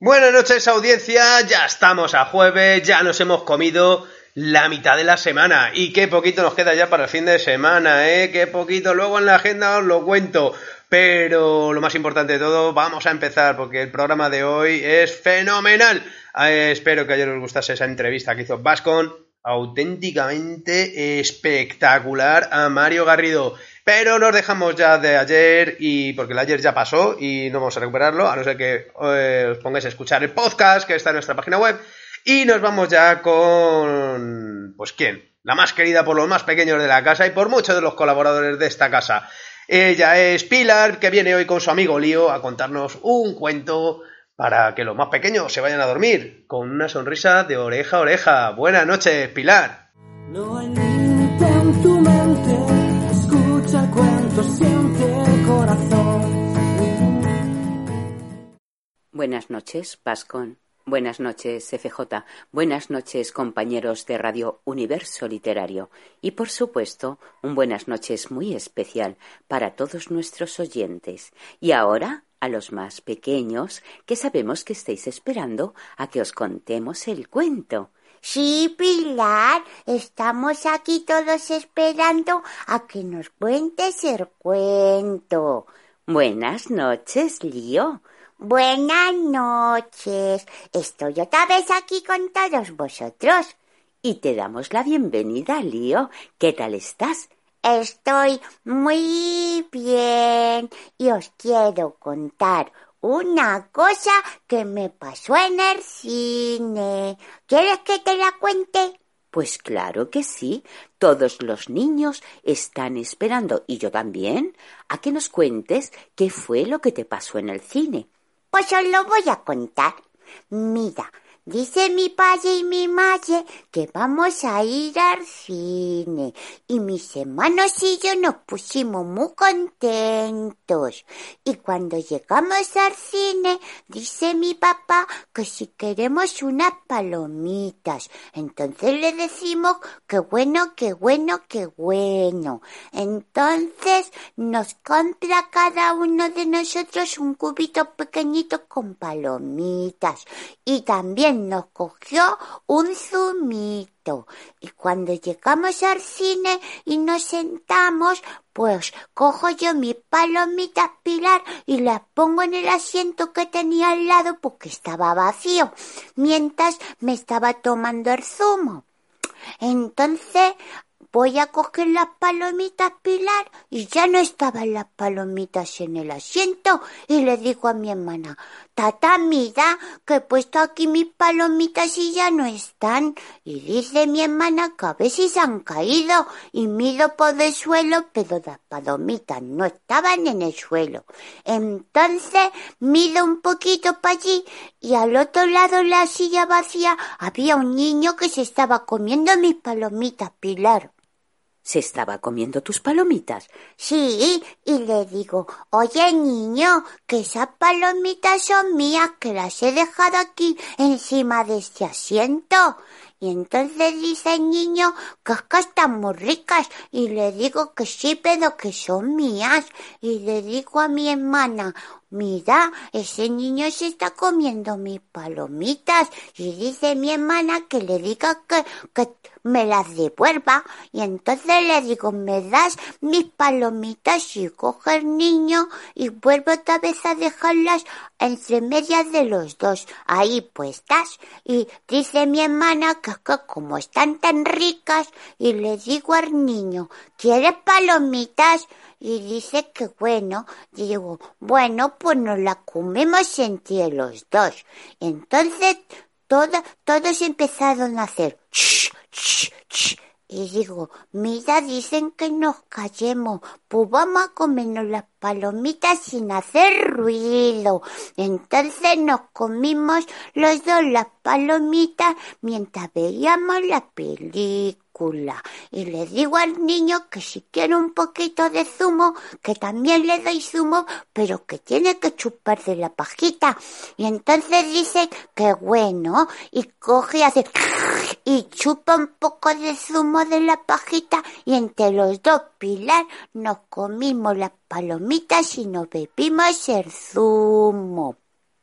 Buenas noches, audiencia, ya estamos a jueves, ya nos hemos comido la mitad de la semana y qué poquito nos queda ya para el fin de semana, qué poquito, luego en la agenda os lo cuento, pero lo más importante de todo, vamos a empezar porque el programa de hoy es fenomenal. Espero que ayer os gustase esa entrevista que hizo Bascon, auténticamente espectacular, a Mario Garrido. Pero nos dejamos ya de ayer, y porque el ayer ya pasó y no vamos a recuperarlo, a no ser que os pongáis a escuchar el podcast que está en nuestra página web. Y nos vamos ya con... pues ¿quién? La más querida por los más pequeños de la casa y por muchos de los colaboradores de esta casa. Ella es Pilar, que viene hoy con su amigo Lío a contarnos un cuento para que los más pequeños se vayan a dormir con una sonrisa de oreja a oreja. Buenas noches, Pilar. No hay límite en tu mente, escucha el cuento, siente el corazón. Buenas noches, Bascon. Buenas noches, FJ. Buenas noches, compañeros de Radio Universo Literario. Y, por supuesto, un buenas noches muy especial para todos nuestros oyentes. Y ahora, a los más pequeños, que sabemos que estáis esperando a que os contemos el cuento. Sí, Pilar, estamos aquí todos esperando a que nos cuentes el cuento. Buenas noches, Lío. Buenas noches. Estoy otra vez aquí con todos vosotros. Y te damos la bienvenida, Lío. ¿Qué tal estás? Estoy muy bien y os quiero contar una cosa que me pasó en el cine. ¿Quieres que te la cuente? Pues claro que sí. Todos los niños están esperando, y yo también, a que nos cuentes qué fue lo que te pasó en el cine. Pues os lo voy a contar. Mira, dice mi padre y mi madre que vamos a ir al cine y mis hermanos y yo nos pusimos muy contentos. Y cuando llegamos al cine, dice mi papá que si queremos unas palomitas. Entonces le decimos que bueno, que bueno, que bueno. Entonces nos compra cada uno de nosotros un cubito pequeñito con palomitas. Y también nos cogió un zumito. Y cuando llegamos al cine y nos sentamos, pues cojo yo mis palomitas, Pilar, y las pongo en el asiento que tenía al lado porque estaba vacío, mientras me estaba tomando el zumo. Entonces voy a coger las palomitas, Pilar, y ya no estaban las palomitas en el asiento. Y le digo a mi hermana: Tata, mira, que he puesto aquí mis palomitas y ya no están. Y dice mi hermana que a ver si se han caído. Y miro por el suelo, pero las palomitas no estaban en el suelo. Entonces miro un poquito para allí y al otro lado de la silla vacía había un niño que se estaba comiendo mis palomitas, Pilar. ¿Se estaba comiendo tus palomitas? Sí, y le digo: oye, niño, que esas palomitas son mías, que las he dejado aquí encima de este asiento. Y entonces dice el niño que es que están muy ricas. Y le digo que sí, pero que son mías. Y le digo a mi hermana: mira, ese niño se está comiendo mis palomitas. Y dice mi hermana que le diga que me las devuelva. Y entonces le digo: me das mis palomitas. Y coge el niño y vuelve otra vez a dejarlas entre medias de los dos, ahí puestas. Y dice mi hermana que como están tan ricas, y le digo al niño: ¿quieres palomitas? Y dice que bueno. Digo: bueno, pues nos la comemos entre los dos. Entonces todos empezaron a hacer ch, ch, ch. Y digo: mira, dicen que nos callemos, pues vamos a comernos las palomitas sin hacer ruido. Entonces nos comimos los dos las palomitas mientras veíamos la película. Y le digo al niño que si quiere un poquito de zumo, que también le doy zumo, pero que tiene que chupar de la pajita. Y entonces dice que bueno, y coge y hace y chupa un poco de zumo de la pajita, y entre los dos, Pilar, nos comimos las palomitas y nos bebimos el zumo.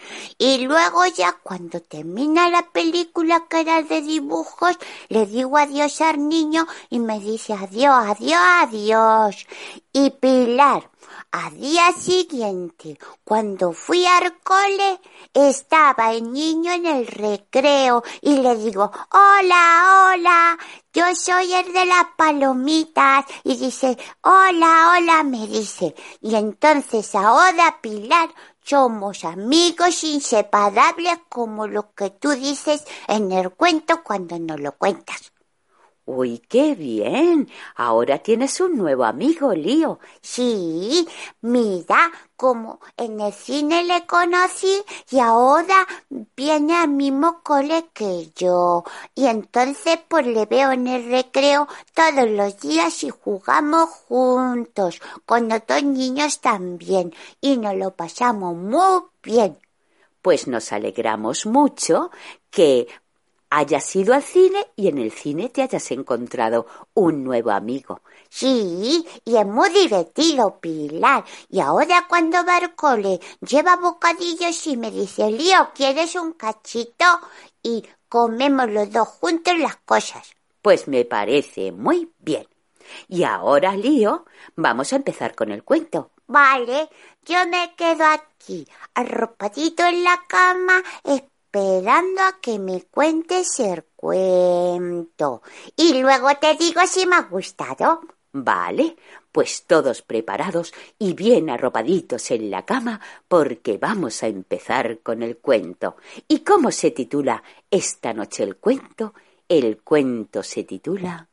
Y luego ya cuando termina la película, que era de dibujos, le digo adiós al niño y me dice adiós, adiós, adiós. Y Pilar, al día siguiente, cuando fui al cole, estaba el niño en el recreo y le digo, hola, hola, yo soy el de las palomitas. Y dice, hola, hola, me dice. Y entonces ahora, Pilar, somos amigos inseparables, como lo que tú dices en el cuento cuando nos lo cuentas. ¡Uy, qué bien! Ahora tienes un nuevo amigo, Lío. Sí, mira, como en el cine le conocí y ahora viene al mismo cole que yo. Y entonces pues le veo en el recreo todos los días y jugamos juntos, con otros niños también, y nos lo pasamos muy bien. Pues nos alegramos mucho que hayas ido al cine y en el cine te hayas encontrado un nuevo amigo. Sí, y es muy divertido, Pilar. Y ahora cuando va al cole lleva bocadillos y me dice, Lío, ¿quieres un cachito? Y comemos los dos juntos las cosas. Pues me parece muy bien. Y ahora, Lío, vamos a empezar con el cuento. Vale, yo me quedo aquí, arropadito en la cama, esperando a que me cuentes el cuento. Y luego te digo si me ha gustado. Vale, pues todos preparados y bien arropaditos en la cama porque vamos a empezar con el cuento. ¿Y cómo se titula esta noche el cuento? El cuento se titula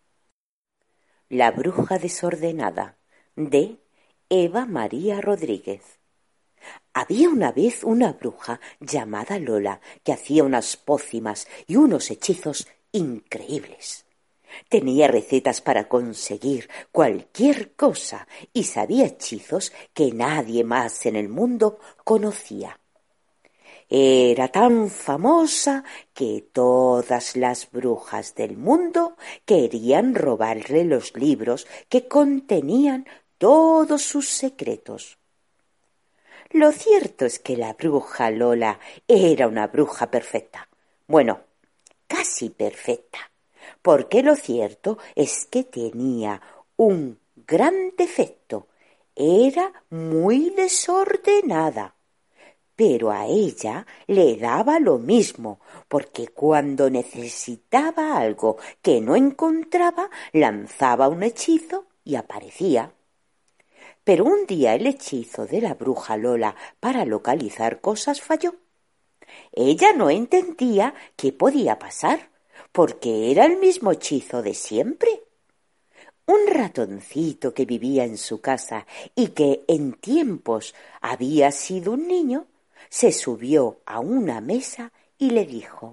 La bruja desordenada, de Eva María Rodríguez. Había una vez una bruja llamada Lola que hacía unas pócimas y unos hechizos increíbles. Tenía recetas para conseguir cualquier cosa y sabía hechizos que nadie más en el mundo conocía. Era tan famosa que todas las brujas del mundo querían robarle los libros que contenían todos sus secretos. Lo cierto es que la bruja Lola era una bruja perfecta. Bueno, casi perfecta, porque lo cierto es que tenía un gran defecto. Era muy desordenada. Pero a ella le daba lo mismo, porque cuando necesitaba algo que no encontraba, lanzaba un hechizo y aparecía. Pero un día el hechizo de la bruja Lola para localizar cosas falló. Ella no entendía qué podía pasar, porque era el mismo hechizo de siempre. Un ratoncito que vivía en su casa y que en tiempos había sido un niño, se subió a una mesa y le dijo: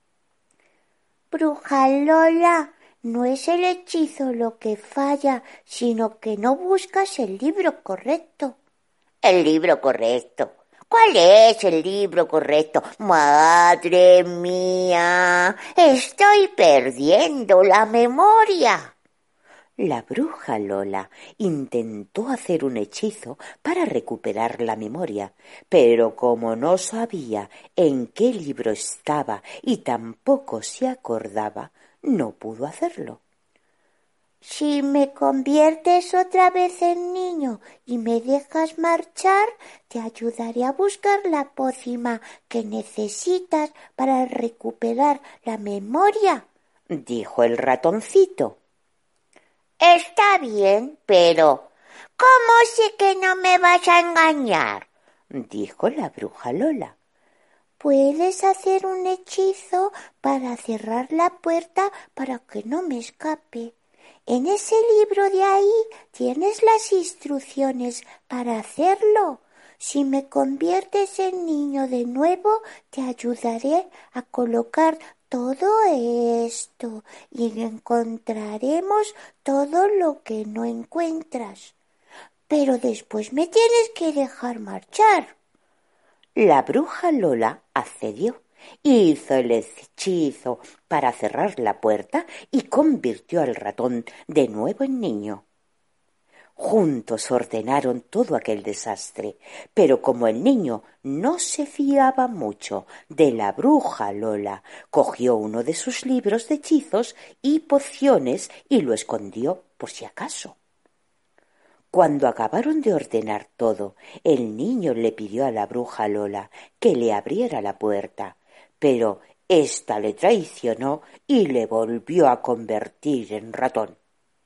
Bruja Lola, no es el hechizo lo que falla, sino que no buscas el libro correcto. ¿El libro correcto? ¿Cuál es el libro correcto? ¡Madre mía! Estoy perdiendo la memoria. La bruja Lola intentó hacer un hechizo para recuperar la memoria, pero como no sabía en qué libro estaba y tampoco se acordaba, no pudo hacerlo. Si me conviertes otra vez en niño y me dejas marchar, te ayudaré a buscar la pócima que necesitas para recuperar la memoria, dijo el ratoncito. Está bien, pero ¿cómo sé que no me vas a engañar? Dijo la bruja Lola. Puedes hacer un hechizo para cerrar la puerta para que no me escape. En ese libro de ahí tienes las instrucciones para hacerlo. Si me conviertes en niño de nuevo, te ayudaré a colocar todo esto y encontraremos todo lo que no encuentras. Pero después me tienes que dejar marchar. La bruja Lola accedió. Hizo el hechizo para cerrar la puerta y convirtió al ratón de nuevo en niño. Juntos ordenaron todo aquel desastre, pero como el niño no se fiaba mucho de la bruja Lola, cogió uno de sus libros de hechizos y pociones y lo escondió por si acaso. Cuando acabaron de ordenar todo, el niño le pidió a la bruja Lola que le abriera la puerta, pero ésta le traicionó y le volvió a convertir en ratón.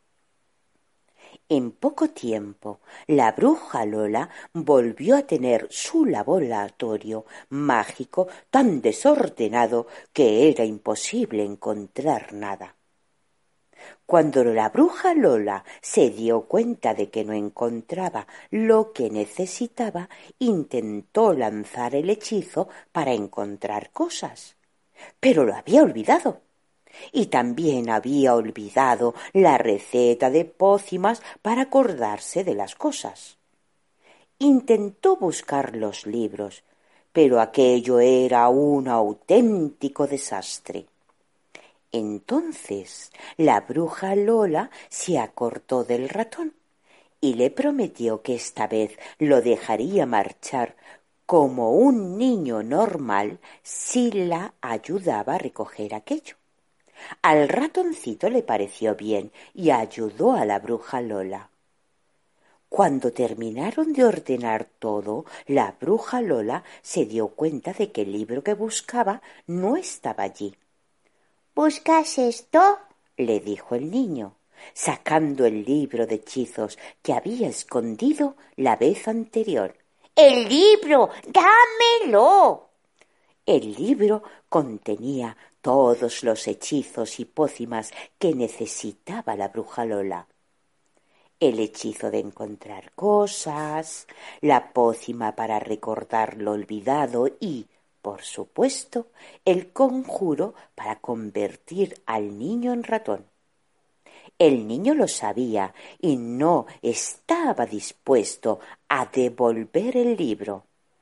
En poco tiempo, la bruja Lola volvió a tener su laboratorio mágico tan desordenado que era imposible encontrar nada. Cuando la bruja Lola se dio cuenta de que no encontraba lo que necesitaba, intentó lanzar el hechizo para encontrar cosas, pero lo había olvidado. Y también había olvidado la receta de pócimas para acordarse de las cosas. Intentó buscar los libros, pero aquello era un auténtico desastre. Entonces la bruja Lola se acordó del ratón y le prometió que esta vez lo dejaría marchar como un niño normal si la ayudaba a recoger aquello. Al ratoncito le pareció bien y ayudó a la bruja Lola. Cuando terminaron de ordenar todo, la bruja Lola se dio cuenta de que el libro que buscaba no estaba allí. ¿Buscas esto? Le dijo el niño, sacando el libro de hechizos que había escondido la vez anterior. ¡El libro! ¡Dámelo! El libro contenía todos los hechizos y pócimas que necesitaba la bruja Lola. El hechizo de encontrar cosas, la pócima para recordar lo olvidado y, por supuesto, el conjuro para convertir al niño en ratón. El niño lo sabía y no estaba dispuesto a devolver el libro.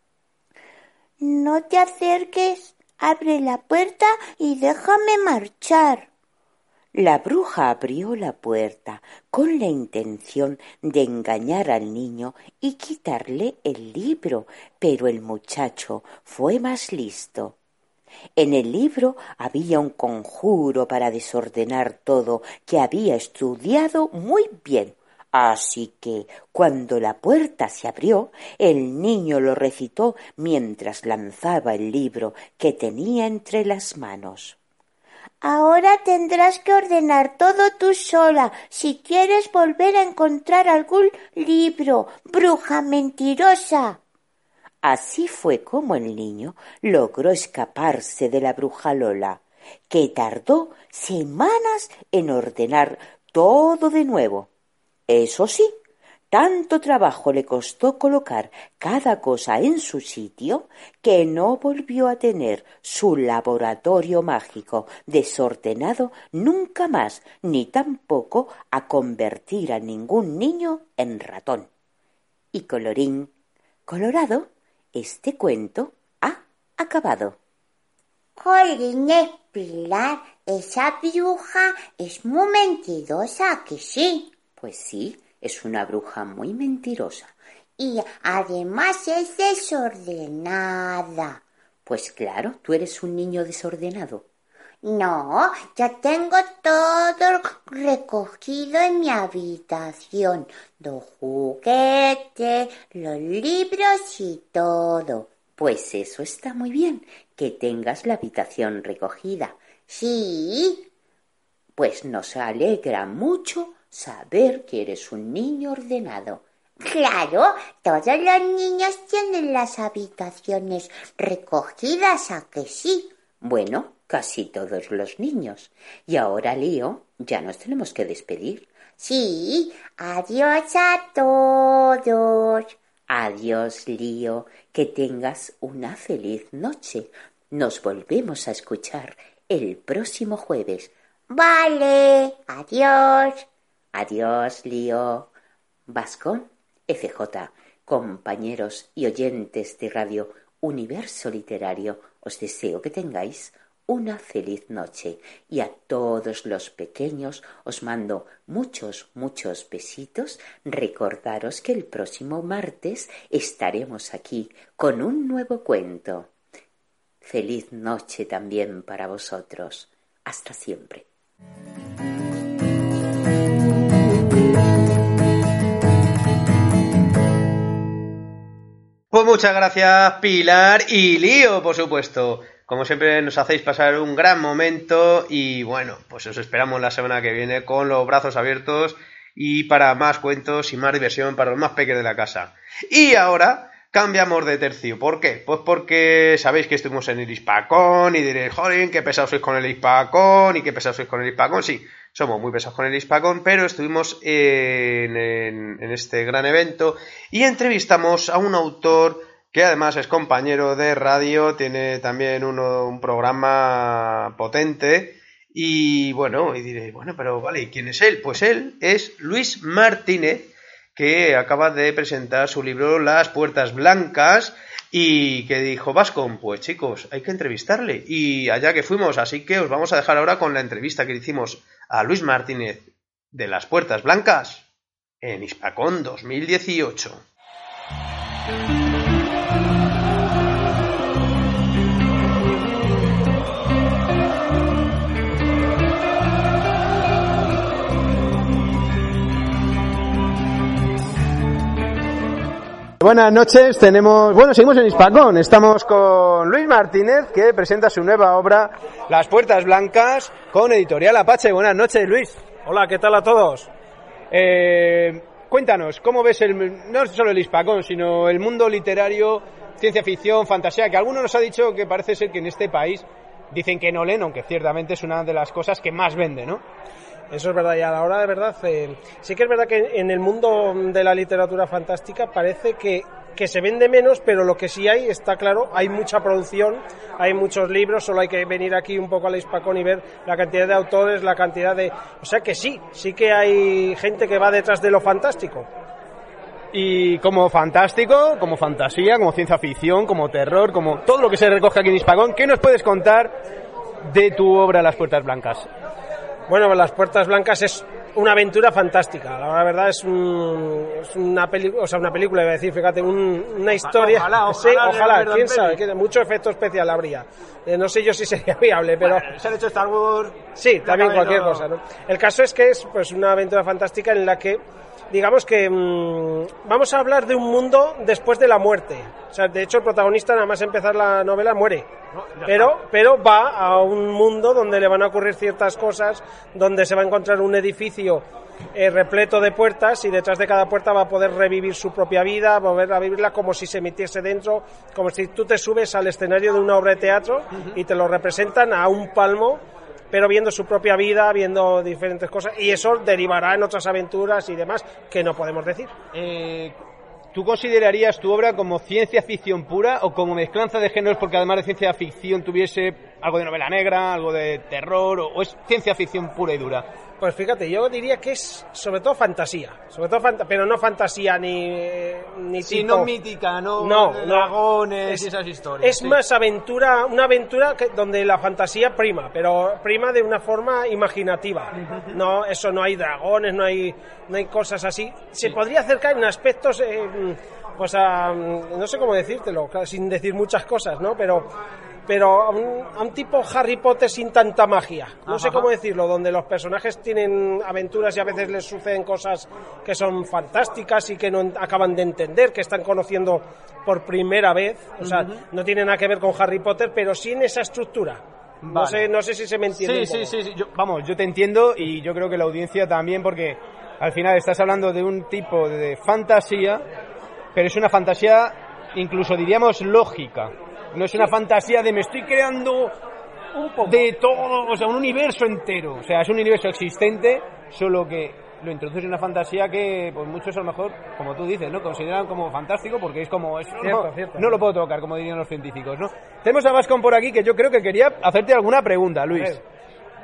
No te acerques, abre la puerta y déjame marchar. La bruja abrió la puerta con la intención de engañar al niño y quitarle el libro, pero el muchacho fue más listo. En el libro había un conjuro para desordenar todo que había estudiado muy bien. Así que, cuando la puerta se abrió, el niño lo recitó mientras lanzaba el libro que tenía entre las manos. Ahora tendrás que ordenar todo tú sola si quieres volver a encontrar algún libro, bruja mentirosa. Así fue como el niño logró escaparse de la bruja Lola, que tardó semanas en ordenar todo de nuevo. Eso sí, tanto trabajo le costó colocar cada cosa en su sitio que no volvió a tener su laboratorio mágico desordenado nunca más, ni tampoco a convertir a ningún niño en ratón. Y colorín colorado, este cuento ha acabado. Jolín, Pilar, esa bruja es muy mentirosa, ¿que sí? Pues sí, es una bruja muy mentirosa. Y además es desordenada. Pues claro, tú eres un niño desordenado. No, ya tengo todo recogido en mi habitación. Los juguetes, los libros y todo. Pues eso está muy bien, que tengas la habitación recogida. Sí. Pues nos alegra mucho saber que eres un niño ordenado. Claro, todos los niños tienen las habitaciones recogidas, ¿a que sí? Bueno, casi todos los niños. Y ahora, Lío, ya nos tenemos que despedir. Sí, adiós a todos. Adiós, Lío, que tengas una feliz noche. Nos volvemos a escuchar el próximo jueves. Vale, adiós. Adiós, Lío. Vascón, FJ, compañeros y oyentes de Radio Universo Literario, os deseo que tengáis una feliz noche y a todos los pequeños os mando muchos besitos. Recordaros que el próximo martes estaremos aquí con un nuevo cuento. Feliz noche también para vosotros. Hasta siempre. Pues muchas gracias, Pilar y Lío, por supuesto. Como siempre nos hacéis pasar un gran momento y bueno, pues os esperamos la semana que viene con los brazos abiertos y para más cuentos y más diversión para los más pequeños de la casa. Y ahora cambiamos de tercio. ¿Por qué? Pues porque sabéis que estuvimos en el Hispacón y diréis, joder, qué pesados sois con el Hispacón y qué pesados sois con el Hispacón. Sí, somos muy pesados con el Hispacón, pero estuvimos en este gran evento y entrevistamos a un autor que además es compañero de radio, tiene también un programa potente y bueno, y diréis, bueno, pero vale, ¿y quién es él? Pues él es Luis Martínez, que acaba de presentar su libro Las Puertas Blancas y que dijo, Vascon, pues chicos, hay que entrevistarle y allá que fuimos, así que os vamos a dejar ahora con la entrevista que le hicimos a Luis Martínez de Las Puertas Blancas en Hispacón 2018. Buenas noches, seguimos en Hispacón, estamos con Luis Martínez que presenta su nueva obra Las Puertas Blancas con Editorial Apache. Buenas noches, Luis. Hola, ¿qué tal a todos? Cuéntanos, ¿cómo ves no solo el Hispacón, sino el mundo literario, ciencia ficción, fantasía, que algunos nos ha dicho que parece ser que en este país dicen que no leen, aunque ciertamente es una de las cosas que más vende, ¿no? Eso es verdad, y a la hora de verdad, sí que es verdad que en el mundo de la literatura fantástica parece que se vende menos, pero lo que sí hay, está claro, hay mucha producción, hay muchos libros, solo hay que venir aquí un poco al Hispacón y ver la cantidad de autores, la cantidad de... O sea que sí que hay gente que va detrás de lo fantástico. Y como fantástico, como fantasía, como ciencia ficción, como terror, como todo lo que se recoge aquí en Hispacón, ¿qué nos puedes contar de tu obra Las Puertas Blancas? Bueno, Las Puertas Blancas es una aventura fantástica. La verdad es una película, iba a decir, fíjate, una historia. Ojalá, quién sabe, que mucho efecto especial habría. No sé yo si sería viable, pero bueno, se han hecho Star Wars. Sí, también cualquier cosa, ¿no? El caso es que es pues una aventura fantástica en la que digamos que vamos a hablar de un mundo después de la muerte. O sea, de hecho el protagonista nada más empezar la novela muere. Pero va a un mundo donde le van a ocurrir ciertas cosas, donde se va a encontrar un edificio repleto de puertas y detrás de cada puerta va a poder revivir su propia vida, volver a vivirla como si se metiese dentro, como si tú te subes al escenario de una obra de teatro y te lo representan a un palmo, pero viendo su propia vida, viendo diferentes cosas, y eso derivará en otras aventuras y demás que no podemos decir. ¿Tú considerarías tu obra como ciencia ficción pura o como mezclanza de géneros, porque además de ciencia ficción tuviese algo de novela negra, algo de terror, o es ciencia ficción pura y dura? Pues fíjate, yo diría que es sobre todo fantasía, pero no fantasía ni sí, tipo... no mítica, no dragones y esas historias. Es más aventura, una aventura donde la fantasía prima, pero prima de una forma imaginativa. No, eso no hay dragones, no hay cosas así. Se podría acercar en aspectos, no sé cómo decírtelo, sin decir muchas cosas, ¿no? Pero a un tipo Harry Potter sin tanta magia. No sé cómo decirlo, donde los personajes tienen aventuras y a veces les suceden cosas que son fantásticas y que no acaban de entender, que están conociendo por primera vez. O sea, no tiene nada que ver con Harry Potter, pero sí en esa estructura. Vale. No sé si se me entiende. Sí. Yo te entiendo y yo creo que la audiencia también, porque al final estás hablando de un tipo de fantasía, pero es una fantasía incluso diríamos lógica. No es una fantasía de me estoy creando de todo, o sea, un universo entero. O sea, es un universo existente, solo que lo introduces en una fantasía que pues muchos a lo mejor, como tú dices, ¿no? Consideran como fantástico porque es como... Cierto. No lo puedo tocar, como dirían los científicos, ¿no? Tenemos a Vascon por aquí que yo creo que quería hacerte alguna pregunta, Luis.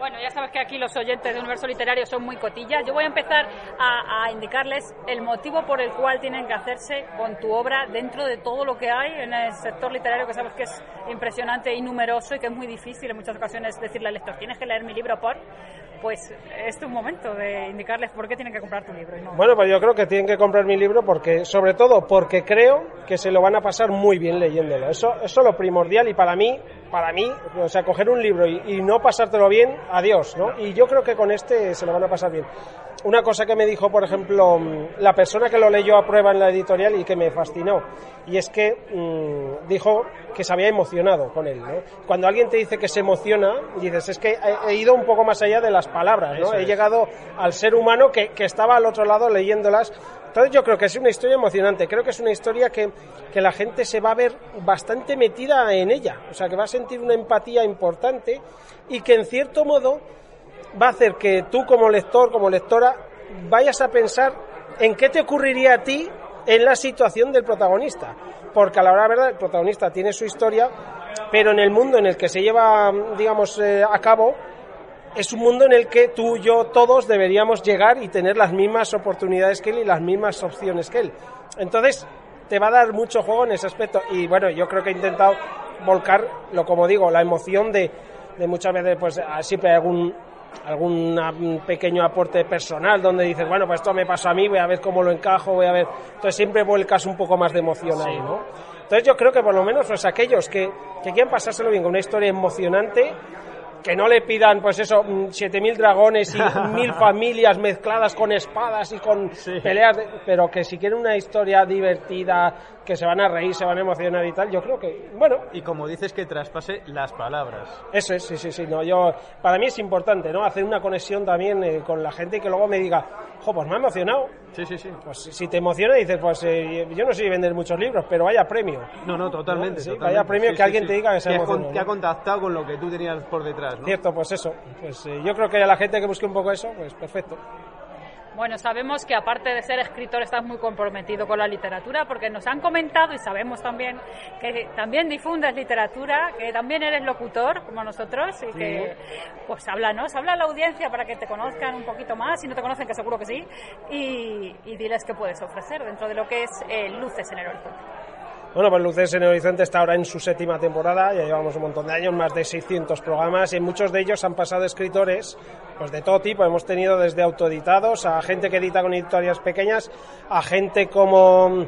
Bueno, ya sabes que aquí los oyentes de Universo Literario son muy cotillas. Yo voy a empezar a indicarles el motivo por el cual tienen que hacerse con tu obra dentro de todo lo que hay en el sector literario, que sabes que es impresionante y numeroso y que es muy difícil en muchas ocasiones decirle al lector, tienes que leer mi libro pues es un momento de indicarles por qué tienen que comprar tu libro. ¿No? Bueno, pues yo creo que tienen que comprar mi libro sobre todo porque creo que se lo van a pasar muy bien leyéndolo. Eso es lo primordial y para mí, o sea, coger un libro y no pasártelo bien, adiós, ¿no? Y yo creo que con este se lo van a pasar bien. Una cosa que me dijo, por ejemplo, la persona que lo leyó a prueba en la editorial y que me fascinó, y es que dijo que se había emocionado con él, ¿no? Cuando alguien te dice que se emociona, dices, es que he ido un poco más allá de las palabras, ¿no? He llegado al ser humano que estaba al otro lado leyéndolas. Entonces yo creo que es una historia emocionante, creo que es una historia que la gente se va a ver bastante metida en ella, o sea, que va a sentir una empatía importante y que en cierto modo va a hacer que tú como lector, como lectora, vayas a pensar en qué te ocurriría a ti en la situación del protagonista, porque a la hora de verdad el protagonista tiene su historia, pero en el mundo en el que se lleva, digamos, a cabo, es un mundo en el que tú, yo, todos deberíamos llegar y tener las mismas oportunidades que él y las mismas opciones que él. Entonces, te va a dar mucho juego en ese aspecto. Y bueno, yo creo que he intentado volcar, como digo, la emoción de muchas veces, pues siempre hay algún pequeño aporte personal donde dices, bueno, pues esto me pasó a mí, voy a ver cómo lo encajo, voy a ver. Entonces siempre vuelcas un poco más de emoción ahí, ¿no? Entonces yo creo que por lo menos pues aquellos que quieran pasárselo bien con una historia emocionante, que no le pidan, pues eso, 7.000 dragones y 1.000 familias mezcladas con espadas y con peleas, pero que si quieren una historia divertida, que se van a reír, se van a emocionar y tal, yo creo que, bueno... Y como dices, que traspase las palabras. Eso es, sí, no, para mí es importante, ¿no?, hacer una conexión también con la gente y que luego me diga, pues me ha emocionado. Sí. Pues si te emociona, dices, pues yo no sé vender muchos libros, pero vaya premio. No, totalmente. ¿No? Sí, vaya premio que alguien te diga que se ha emocionado. Que ha contactado con lo que tú tenías por detrás, ¿no? Cierto, pues eso. Pues yo creo que a la gente que busque un poco eso, pues perfecto. Bueno, sabemos que aparte de ser escritor estás muy comprometido con la literatura, porque nos han comentado y sabemos también que también difundes literatura, que también eres locutor como nosotros y que pues háblanos, habla a la audiencia para que te conozcan un poquito más, si no te conocen, que seguro que sí, y diles qué puedes ofrecer dentro de lo que es Luces en el Horizonte. Bueno, pues Luces en el Horizonte está ahora en su 7ª temporada, ya llevamos un montón de años, más de 600 programas, y en muchos de ellos han pasado escritores pues de todo tipo. Hemos tenido desde autoeditados a gente que edita con editoriales pequeñas, a gente como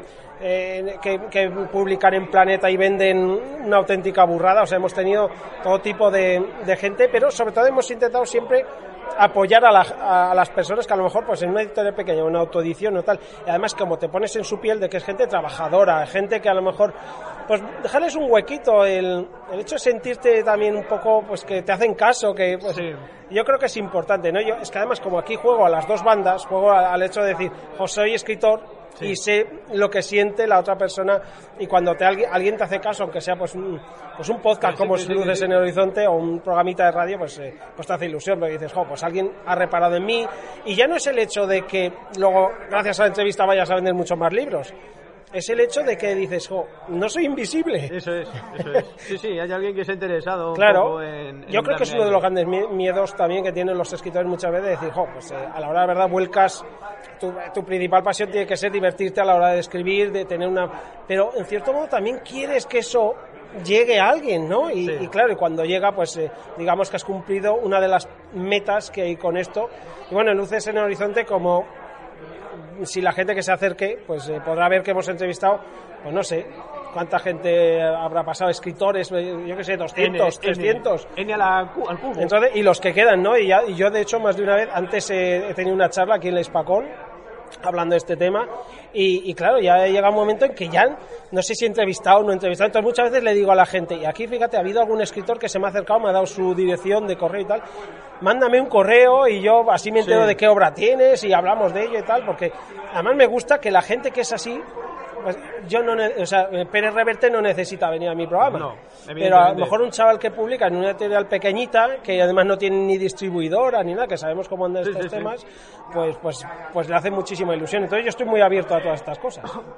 que publican en Planeta y venden una auténtica burrada. O sea, hemos tenido todo tipo de gente, pero sobre todo hemos intentado siempre apoyar a las personas que a lo mejor pues en una editorial pequeña, una autoedición o tal, y además como te pones en su piel de que es gente trabajadora, gente que a lo mejor pues dejarles un huequito, el hecho de sentirte también un poco pues que te hacen caso, que pues, yo creo que es importante, ¿no? Es que además como aquí juego a las dos bandas, juego al hecho de decir, soy escritor y sé lo que siente la otra persona, y cuando alguien te hace caso, aunque sea pues un podcast como Luces en el Horizonte o un programita de radio, pues te hace ilusión, porque dices, pues alguien ha reparado en mí, y ya no es el hecho de que luego gracias a la entrevista vayas a vender muchos más libros, es el hecho de que dices, no soy invisible. Eso es. Sí, hay alguien que se ha interesado claro, un poco yo creo que es uno de los grandes miedos también que tienen los escritores muchas veces, de decir, pues a la hora de verdad vuelcas, tu principal pasión tiene que ser divertirte a la hora de escribir, de tener pero en cierto modo también quieres que eso llegue a alguien, ¿no? Y claro, y cuando llega, pues digamos que has cumplido una de las metas que hay con esto. Y bueno, en Luces en el Horizonte, como si la gente que se acerque pues podrá ver que hemos entrevistado, pues no sé cuánta gente habrá pasado, escritores, yo que sé, 200, 300 al cubo. Entonces, y los que quedan, ¿no? Y yo de hecho más de una vez antes he tenido una charla aquí en la Hispacón hablando de este tema, y claro, ya llega un momento en que ya no sé si he entrevistado o no he entrevistado. Entonces muchas veces le digo a la gente, y aquí fíjate, ha habido algún escritor que se me ha acercado, me ha dado su dirección de correo y tal, mándame un correo y yo así me entero de qué obra tienes y hablamos de ello y tal, porque además me gusta que la gente que es así, pues yo Pérez Reverte no necesita venir a mi programa, pero a lo mejor un chaval que publica en una editorial pequeñita, que además no tiene ni distribuidora ni nada, que sabemos cómo andan estos temas, pues le hace muchísima ilusión. Entonces yo estoy muy abierto a todas estas cosas.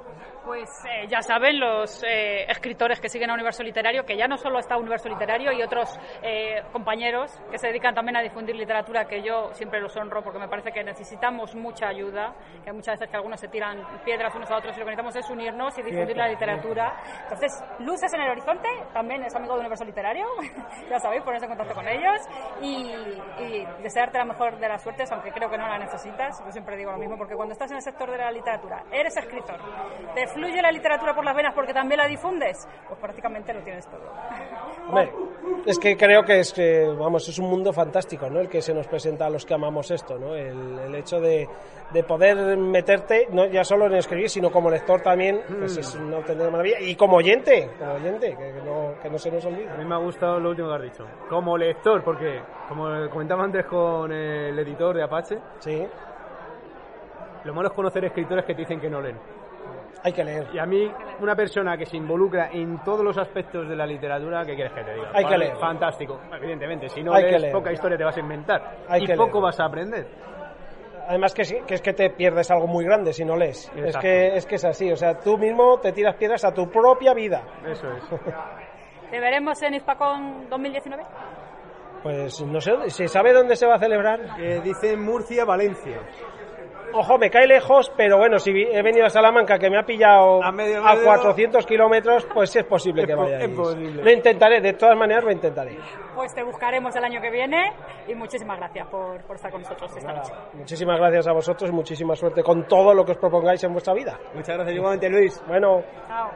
Pues ya saben los escritores que siguen a Universo Literario, que ya no solo está Universo Literario y otros compañeros que se dedican también a difundir literatura, que yo siempre los honro porque me parece que necesitamos mucha ayuda, que muchas veces que algunos se tiran piedras unos a otros y lo que necesitamos es unirnos y difundir la literatura. Entonces, Luces en el Horizonte también es amigo de Universo Literario, ya sabéis, ponerse en contacto con ellos y desearte la mejor de las suertes, aunque creo que no la necesitas. Yo siempre digo lo mismo, porque cuando estás en el sector de la literatura, eres escritor, te fluye la literatura por las venas porque también la difundes, pues prácticamente lo tienes todo. Hombre, es que creo que es un mundo fantástico, ¿no? El que se nos presenta a los que amamos esto, ¿no? El hecho de poder meterte, no ya solo en escribir, sino como lector también, pues es una auténtica maravilla. Y como oyente, que no se nos olvide. A mí me ha gustado lo último que has dicho. Como lector, porque, como comentaba antes con el editor de Apache, sí, lo malo es conocer escritores que te dicen que no leen. Hay que leer. Y a mí, una persona que se involucra en todos los aspectos de la literatura, ¿qué quieres que te diga? Hay que leer. Fantástico, evidentemente. Si no lees, poca historia te vas a inventar. Y poco vas a aprender. Además que es que te pierdes algo muy grande si no lees. Es que es así. O sea, tú mismo te tiras piedras a tu propia vida. Eso es. ¿Te veremos en Hispacon 2019? Pues no sé, ¿se sabe dónde se va a celebrar? Dice Murcia, Valencia. Ojo, me cae lejos, pero bueno, si he venido a Salamanca, que me ha pillado a 400 kilómetros, pues es posible que vaya. Es posible. Lo intentaré, de todas maneras lo intentaré. Pues te buscaremos el año que viene y muchísimas gracias por estar con nosotros esta noche. Muchísimas gracias a vosotros y muchísima suerte con todo lo que os propongáis en vuestra vida. Muchas gracias igualmente, Luis. Bueno. Chao.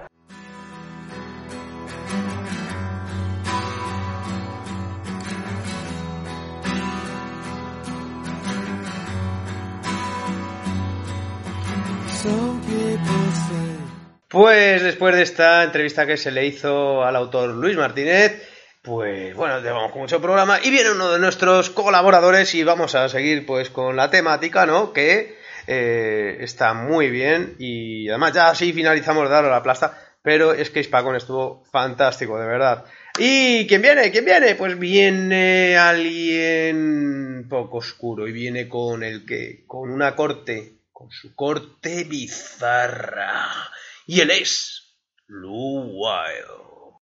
Pues después de esta entrevista que se le hizo al autor Luis Martínez, pues bueno, llevamos con mucho programa y viene uno de nuestros colaboradores y vamos a seguir pues con la temática, ¿no? Que está muy bien y además ya así finalizamos de darle la plasta, pero es que Hispacon estuvo fantástico, de verdad. ¿Y quién viene? ¿Quién viene? Pues viene alguien poco oscuro y viene con una corte, con su corte bizarra. Y él es Lou Wild.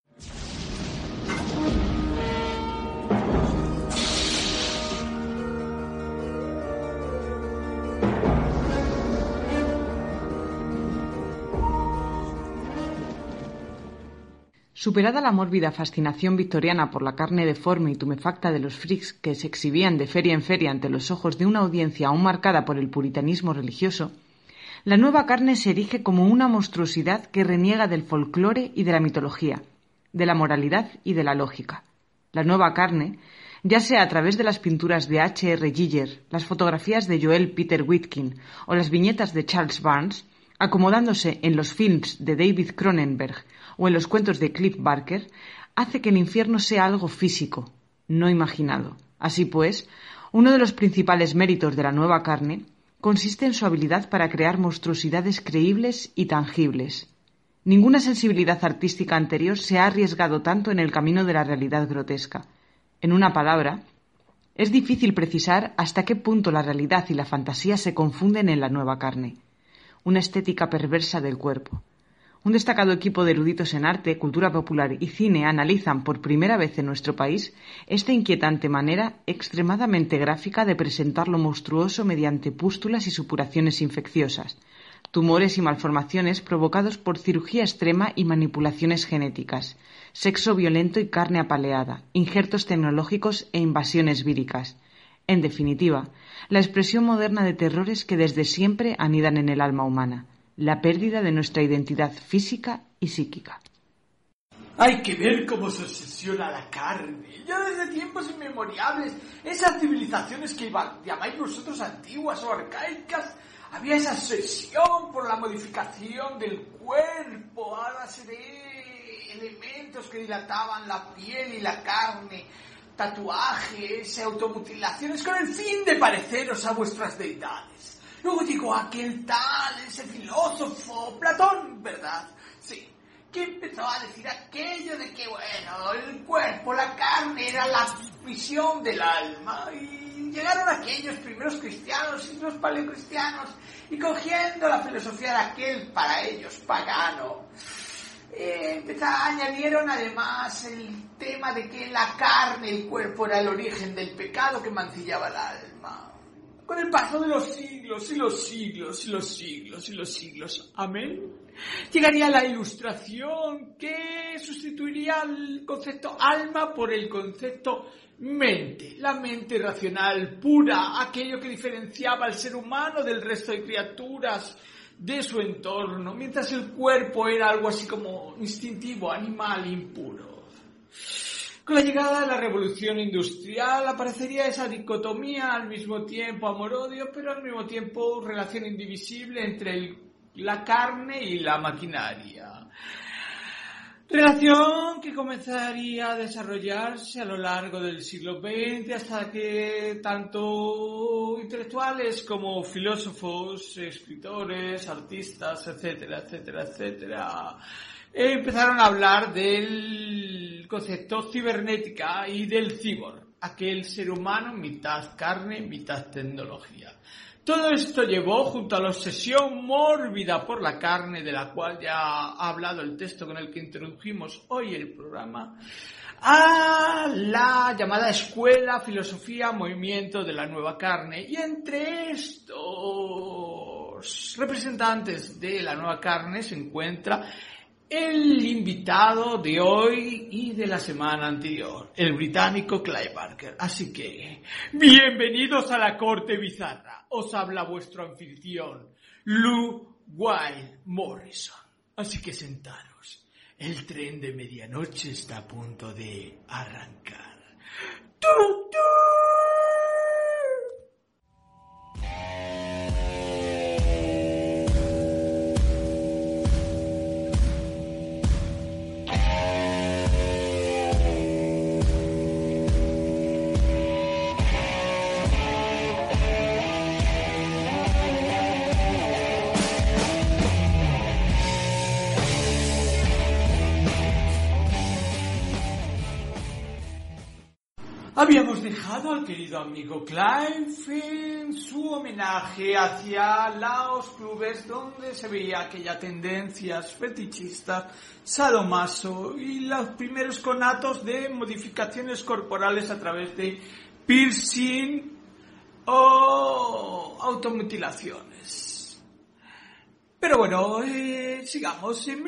Superada la mórbida fascinación victoriana por la carne deforme y tumefacta de los freaks que se exhibían de feria en feria ante los ojos de una audiencia aún marcada por el puritanismo religioso, la nueva carne se erige como una monstruosidad que reniega del folclore y de la mitología, de la moralidad y de la lógica. La nueva carne, ya sea a través de las pinturas de H.R. Giger, las fotografías de Joel Peter Witkin o las viñetas de Charles Barnes, acomodándose en los films de David Cronenberg o en los cuentos de Clive Barker, hace que el infierno sea algo físico, no imaginado. Así pues, uno de los principales méritos de la nueva carne consiste en su habilidad para crear monstruosidades creíbles y tangibles. Ninguna sensibilidad artística anterior se ha arriesgado tanto en el camino de la realidad grotesca. En una palabra, es difícil precisar hasta qué punto la realidad y la fantasía se confunden en la nueva carne. Una estética perversa del cuerpo. Un destacado equipo de eruditos en arte, cultura popular y cine analizan por primera vez en nuestro país esta inquietante manera extremadamente gráfica de presentar lo monstruoso mediante pústulas y supuraciones infecciosas, tumores y malformaciones provocados por cirugía extrema y manipulaciones genéticas, sexo violento y carne apaleada, injertos tecnológicos e invasiones víricas. En definitiva, la expresión moderna de terrores que desde siempre anidan en el alma humana. La pérdida de nuestra identidad física y psíquica. Hay que ver cómo se obsesiona la carne. Ya desde tiempos inmemorables, esas civilizaciones que llamáis vosotros antiguas o arcaicas, había esa obsesión por la modificación del cuerpo a base de elementos que dilataban la piel y la carne, tatuajes, automutilaciones, con el fin de pareceros a vuestras deidades. Luego llegó aquel tal, ese filósofo, Platón, ¿verdad? Sí, que empezó a decir aquello de que, bueno, el cuerpo, la carne, era la visión del alma y llegaron aquellos primeros cristianos y los paleocristianos y cogiendo la filosofía de aquel para ellos pagano, añadieron además el tema de que la carne, el cuerpo era el origen del pecado que mancillaba el alma. Con el paso de los siglos y los siglos y los siglos y los siglos, amén, llegaría la Ilustración que sustituiría el concepto alma por el concepto mente, la mente racional pura, aquello que diferenciaba al ser humano del resto de criaturas de su entorno, mientras el cuerpo era algo así como instintivo, animal, impuro. Con la llegada de la revolución industrial aparecería esa dicotomía, al mismo tiempo amor-odio, pero al mismo tiempo relación indivisible entre la carne y la maquinaria. Relación que comenzaría a desarrollarse a lo largo del siglo XX hasta que tanto intelectuales como filósofos, escritores, artistas, etcétera, etcétera, etcétera, empezaron a hablar del concepto cibernética y del cyborg, aquel ser humano mitad carne, mitad tecnología. Todo esto llevó, junto a la obsesión mórbida por la carne, de la cual ya ha hablado el texto con el que introdujimos hoy el programa, a la llamada escuela, filosofía, movimiento de la nueva carne. Y entre estos representantes de la nueva carne se encuentra el invitado de hoy y de la semana anterior, el británico Clive Barker. Así que, bienvenidos a la corte bizarra. Os habla vuestro anfitrión, Lou Wild Morrison. Así que sentaros. El tren de medianoche está a punto de arrancar. ¡Tú, tú! Habíamos dejado al querido amigo Clive en su homenaje hacia los clubes donde se veía aquella tendencias fetichistas, sadomaso y los primeros conatos de modificaciones corporales a través de piercing o automutilaciones. Pero bueno, sigamos. En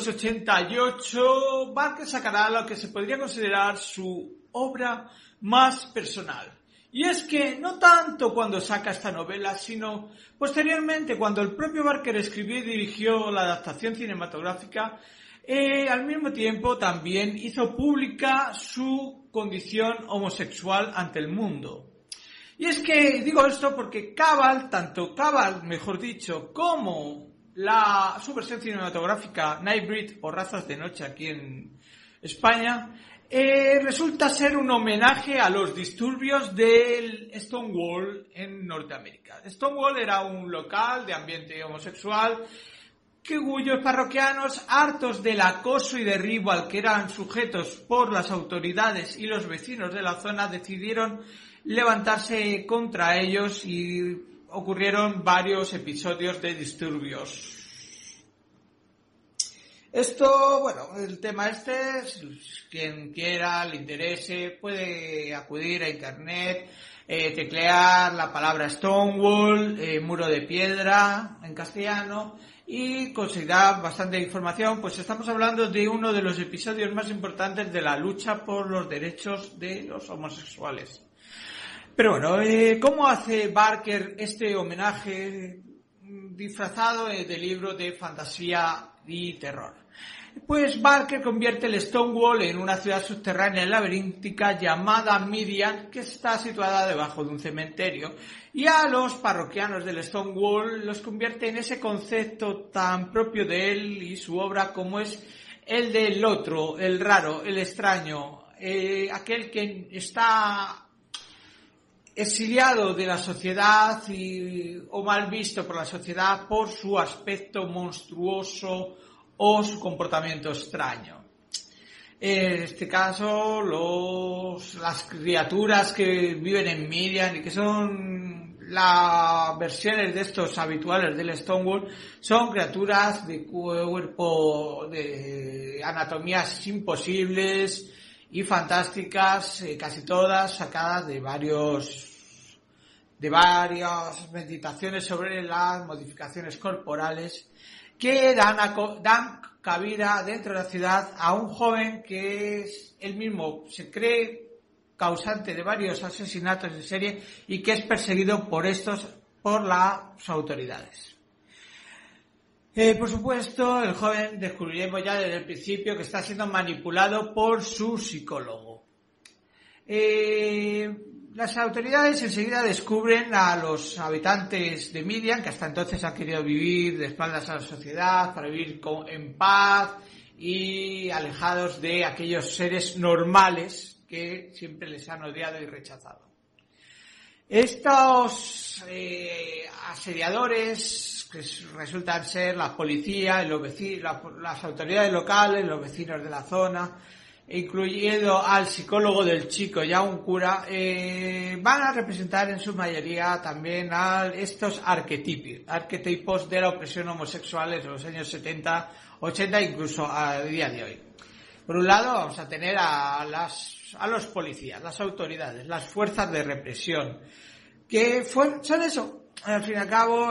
1988 Barker sacará lo que se podría considerar su obra más personal. Y es que no tanto cuando saca esta novela, sino posteriormente cuando el propio Barker escribió y dirigió la adaptación cinematográfica, al mismo tiempo también hizo pública su condición homosexual ante el mundo. Y es que digo esto porque tanto Cabal, mejor dicho, como su versión cinematográfica Nightbreed o Razas de Noche aquí en España, resulta ser un homenaje a los disturbios del Stonewall en Norteamérica. Stonewall era un local de ambiente homosexual cuyos parroquianos, hartos del acoso y derribo al que eran sujetos por las autoridades y los vecinos de la zona, decidieron levantarse contra ellos y ocurrieron varios episodios de disturbios. Esto, bueno, el tema quien quiera, le interese, puede acudir a internet, teclear la palabra Stonewall, muro de piedra en castellano, y conseguirá bastante información, pues estamos hablando de uno de los episodios más importantes de la lucha por los derechos de los homosexuales. Pero bueno, ¿cómo hace Barker este homenaje disfrazado de libro de fantasía y terror? Pues Barker convierte el Stonewall en una ciudad subterránea laberíntica llamada Midian, que está situada debajo de un cementerio, y a los parroquianos del Stonewall los convierte en ese concepto tan propio de él y su obra como es el del otro, el raro, el extraño, aquel que está exiliado de la sociedad o mal visto por la sociedad por su aspecto monstruoso o su comportamiento extraño. En este caso, las criaturas que viven en Miriam y que son las versiones de estos habituales del Stonewall, son criaturas de cuerpo, de anatomías imposibles y fantásticas, casi todas sacadas de varias meditaciones sobre las modificaciones corporales que dan cabida dentro de la ciudad a un joven que es él mismo se cree causante de varios asesinatos en serie y que es perseguido por las autoridades. Por supuesto, el joven descubriremos ya desde el principio que está siendo manipulado por su psicólogo. Las autoridades enseguida descubren a los habitantes de Miriam, que hasta entonces han querido vivir de espaldas a la sociedad, para vivir en paz y alejados de aquellos seres normales que siempre les han odiado y rechazado. Estos asediadores, que resultan ser la policía, los vecinos, las autoridades locales, los vecinos de la zona, incluyendo al psicólogo del chico y a un cura, van a representar en su mayoría también a estos arquetipos de la opresión homosexual en los años 70, 80, incluso a día de hoy. Por un lado vamos a tener a los policías, las autoridades, las fuerzas de represión, que son eso, al fin y al cabo,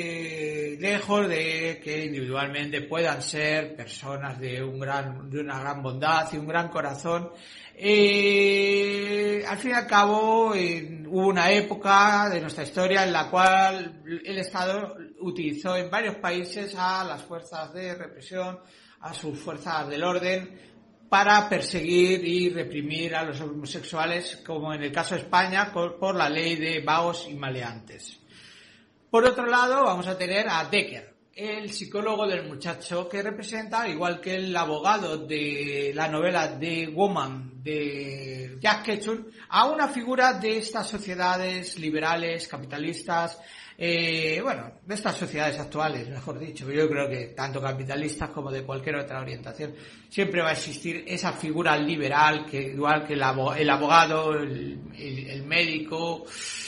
lejos de que individualmente puedan ser personas de una gran bondad y un gran corazón. Al fin y al cabo, hubo una época de nuestra historia en la cual el Estado utilizó en varios países a las fuerzas de represión, a sus fuerzas del orden, para perseguir y reprimir a los homosexuales, como en el caso de España, por la ley de vagos y maleantes. Por otro lado, vamos a tener a Decker, el psicólogo del muchacho, que representa, igual que el abogado de la novela The Woman de Jack Ketchum, a una figura de estas sociedades liberales, capitalistas, de estas sociedades actuales, mejor dicho. Yo creo que tanto capitalistas como de cualquier otra orientación, siempre va a existir esa figura liberal, que igual que el abogado, el médico,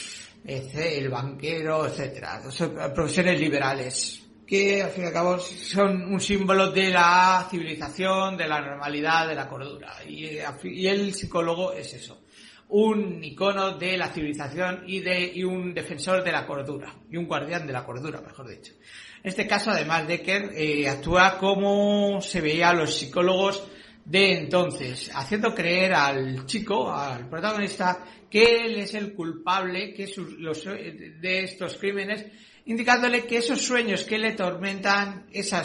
el banquero, etcétera, son profesiones liberales que al fin y al cabo son un símbolo de la civilización, de la normalidad, de la cordura, y el psicólogo es eso, un icono de la civilización y un defensor de la cordura, y un guardián de la cordura, mejor dicho. En este caso, además, Decker actúa como se veía a los psicólogos de entonces, haciendo creer al chico, al protagonista, que él es el culpable de estos crímenes, indicándole que esos sueños que le tormentan,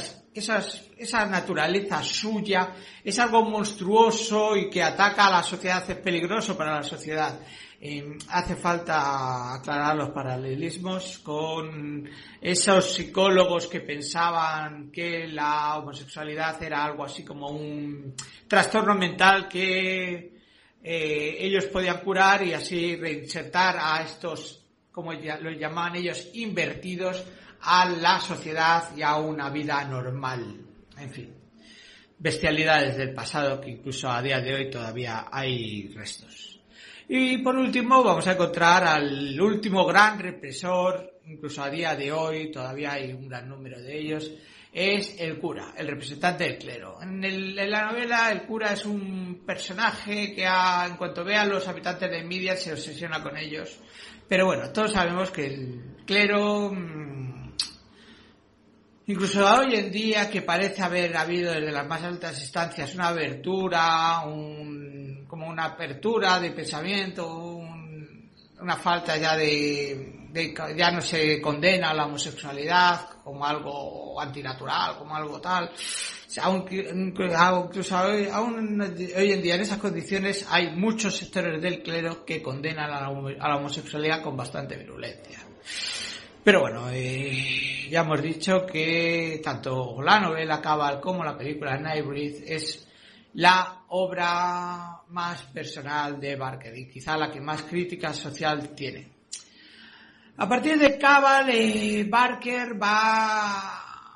esa naturaleza suya, es algo monstruoso y que ataca a la sociedad, es peligroso para la sociedad. Hace falta aclarar los paralelismos con esos psicólogos que pensaban que la homosexualidad era algo así como un trastorno mental que ellos podían curar y así reinsertar a estos, como los llamaban ellos, invertidos a la sociedad y a una vida normal. En fin, bestialidades del pasado que incluso a día de hoy todavía hay restos. Y por último vamos a encontrar al último gran represor, incluso a día de hoy todavía hay un gran número de ellos, es el cura, el representante del clero. En la novela el cura es un personaje que en cuanto ve a los habitantes de Miriam se obsesiona con ellos. Pero bueno, todos sabemos que el clero, incluso hoy en día, que parece haber habido desde las más altas instancias una abertura, como una apertura de pensamiento, una falta ya ya no se condena a la homosexualidad como algo antinatural, como algo tal. Incluso hoy en día en esas condiciones hay muchos sectores del clero que condenan a la homosexualidad con bastante virulencia. Pero bueno, ya hemos dicho que tanto la novela Cabal como la película Nightbreed es la obra más personal de Barker y quizá la que más crítica social tiene. A partir de Cabal, Barker va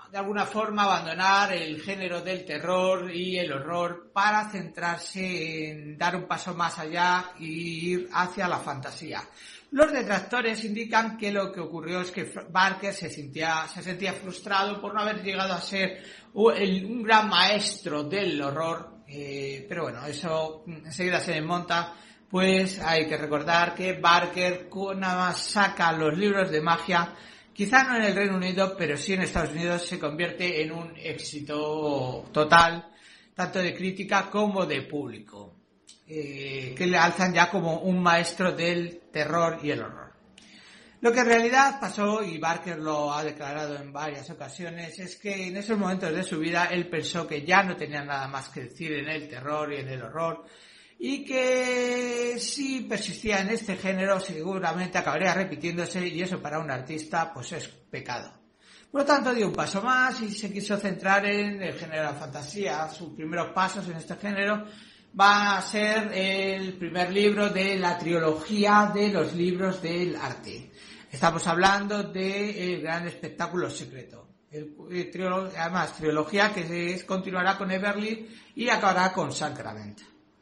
de alguna forma abandonar el género del terror y el horror para centrarse en dar un paso más allá e ir hacia la fantasía. Los detractores indican que lo que ocurrió es que Barker se sentía frustrado por no haber llegado a ser un gran maestro del horror, pero bueno, eso enseguida se desmonta, pues hay que recordar que Barker nada más saca los libros de magia, quizá no en el Reino Unido, pero sí en Estados Unidos, se convierte en un éxito total, tanto de crítica como de público, que le alzan ya como un maestro del terror y el horror. Lo que en realidad pasó, y Barker lo ha declarado en varias ocasiones, es que en esos momentos de su vida él pensó que ya no tenía nada más que decir en el terror y en el horror, y que si persistía en este género seguramente acabaría repitiéndose, y eso para un artista pues es pecado. Por lo tanto dio un paso más y se quiso centrar en el género de la fantasía. Sus primeros pasos en este género va a ser el primer libro de la trilogía de los libros del arte. Estamos hablando de El Gran Espectáculo Secreto. Además, trilogía que continuará con Everly y acabará con Sacrament.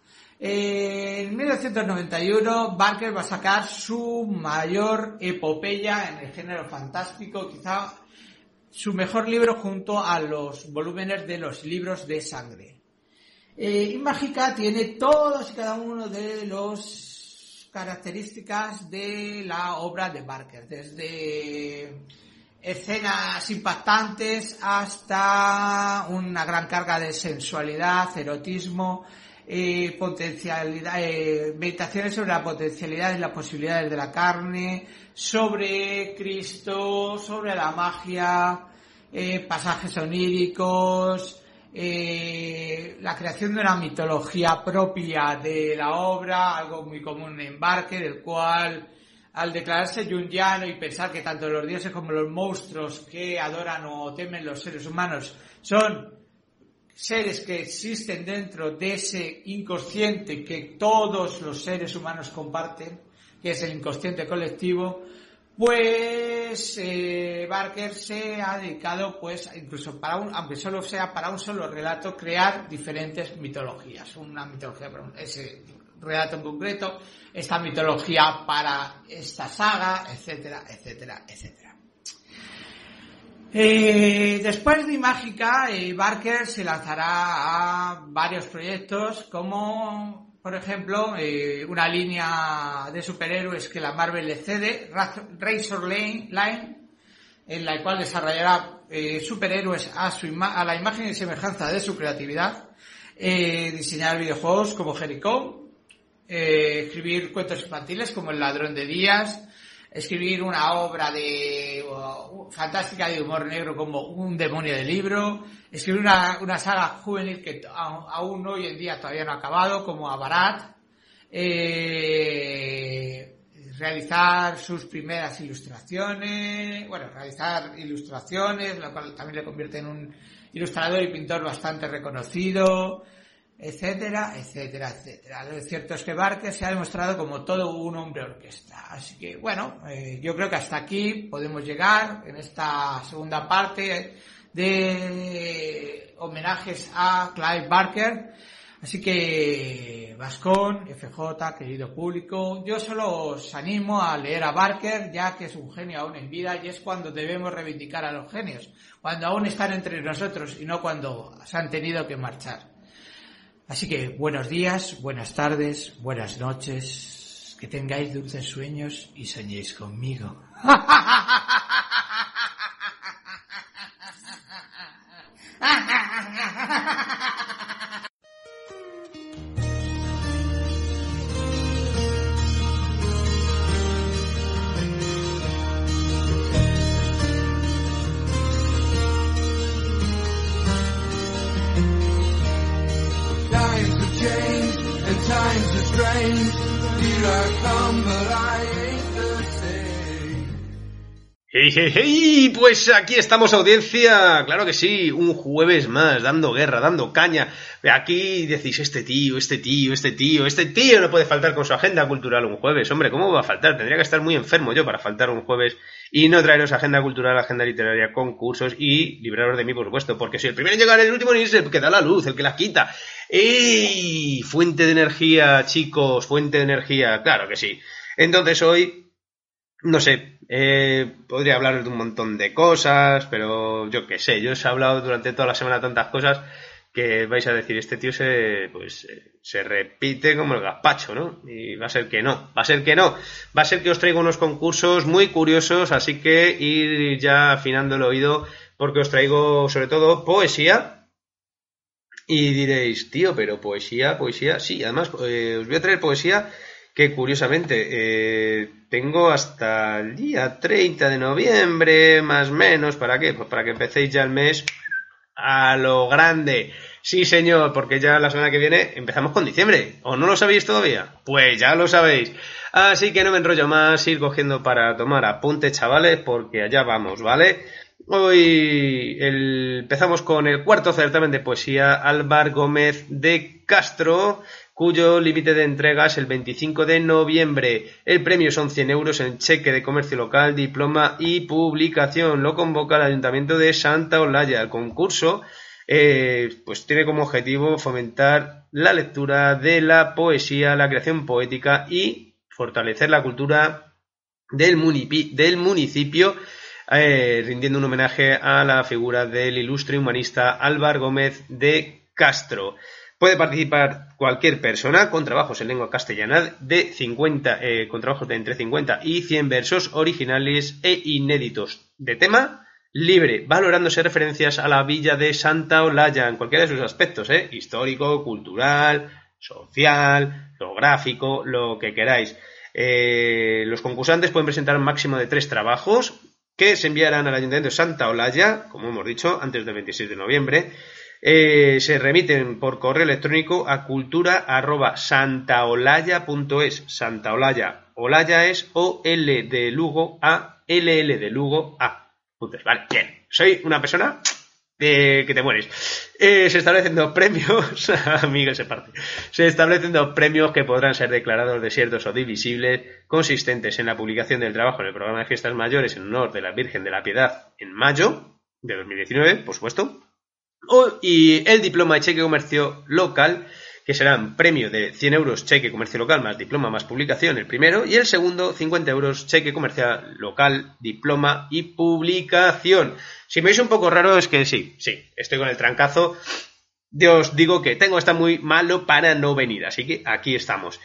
En 1991 Barker va a sacar su mayor epopeya en el género fantástico, quizá su mejor libro junto a los volúmenes de los libros de sangre. Mágica tiene todos y cada uno de las características de la obra de Barker, desde escenas impactantes hasta una gran carga de sensualidad, erotismo, potencialidad, meditaciones sobre la potencialidad y las posibilidades de la carne, sobre Cristo, sobre la magia, pasajes oníricos, la creación de una mitología propia de la obra, algo muy común en Barker, el cual, al declararse junguiano y pensar que tanto los dioses como los monstruos que adoran o temen los seres humanos son seres que existen dentro de ese inconsciente que todos los seres humanos comparten, que es el inconsciente colectivo, pues Barker se ha dedicado, pues incluso aunque solo sea para un solo relato, crear diferentes mitologías. Una mitología para ese relato en concreto, esta mitología para esta saga, etcétera, etcétera, etcétera. Después de Mágica, Barker se lanzará a varios proyectos, como por ejemplo una línea de superhéroes que la Marvel le cede, Razor Line, en la cual desarrollará superhéroes a la imagen y semejanza de su creatividad, diseñar videojuegos como Jericho, escribir cuentos infantiles como El Ladrón de Días, escribir una obra fantástica de humor negro como Un demonio de libro, escribir una saga juvenil que aún hoy en día todavía no ha acabado, como Avarat, realizar sus primeras ilustraciones, lo cual también le convierte en un ilustrador y pintor bastante reconocido, etcétera, etcétera, etcétera. Lo cierto es que Barker se ha demostrado como todo un hombre orquesta. Así que, bueno, yo creo que hasta aquí podemos llegar en esta segunda parte de homenajes a Clive Barker. Así que, Vascón, FJ, querido público, yo solo os animo a leer a Barker, ya que es un genio aún en vida, y es cuando debemos reivindicar a los genios, cuando aún están entre nosotros y no cuando se han tenido que marchar. Así que buenos días, buenas tardes, buenas noches, que tengáis dulces sueños y soñéis conmigo. ¡Hey! Pues aquí estamos, audiencia, claro que sí, un jueves más, dando guerra, dando caña. Aquí decís, este tío no puede faltar con su agenda cultural un jueves. Hombre, ¿cómo va a faltar? Tendría que estar muy enfermo yo para faltar un jueves y no traeros agenda cultural, agenda literaria, concursos y libraros de mí, por supuesto, porque soy el primero en llegar, el último en irse, el que da la luz, el que la quita. ¡Ey! Fuente de energía, chicos, fuente de energía, claro que sí. Entonces hoy... No sé, podría hablaros de un montón de cosas, pero yo qué sé, yo os he hablado durante toda la semana tantas cosas que vais a decir, este tío se repite como el gazpacho, ¿no? Y va a ser que no, va a ser que os traigo unos concursos muy curiosos, así que ir ya afinando el oído, porque os traigo sobre todo poesía. Y diréis, tío, pero poesía, sí, además os voy a traer poesía que curiosamente tengo hasta el día 30 de noviembre, más o menos. ¿Para qué? Pues para que empecéis ya el mes a lo grande. Sí, señor, porque ya la semana que viene empezamos con diciembre. ¿O no lo sabéis todavía? Pues ya lo sabéis. Así que no me enrollo más, ir cogiendo para tomar apuntes, chavales, porque allá vamos, ¿vale? Hoy empezamos con el cuarto certamen de poesía, Álvar Gómez de Castro, cuyo límite de entrega es el 25 de noviembre. El premio son 100 euros en cheque de comercio local, diploma y publicación. Lo convoca el Ayuntamiento de Santa Olalla. El concurso pues tiene como objetivo fomentar la lectura de la poesía, la creación poética y fortalecer la cultura del municipio, rindiendo un homenaje a la figura del ilustre humanista Álvar Gómez de Castro. Puede participar cualquier persona con trabajos en lengua castellana de 50, con trabajos de entre 50 y 100 versos originales e inéditos, de tema libre, valorándose referencias a la villa de Santa Olalla en cualquiera de sus aspectos, histórico, cultural, social, geográfico, lo que queráis. Los concursantes pueden presentar un máximo de 3 trabajos que se enviarán al Ayuntamiento de Santa Olalla, como hemos dicho, antes del 26 de noviembre. Se remiten por correo electrónico a cultura@santaolalla.es. Santa Olalla. Olalla es O-L de Lugo A, L-L de Lugo A. Puntos. Vale, bien. Soy una persona que te mueres. Se establecen 2 premios. Miguel se parte. Se establecen 2 premios que podrán ser declarados desiertos o divisibles, consistentes en la publicación del trabajo en el programa de fiestas mayores en honor de la Virgen de la Piedad en mayo de 2019, por supuesto. Y el diploma de cheque comercio local, que serán premio de 100 euros cheque comercio local más diploma más publicación, el primero, y el segundo 50 euros cheque comercial local, diploma y publicación. Si me veis un poco raro es que sí, estoy con el trancazo. Os digo que tengo que estar muy malo para no venir, así que aquí estamos.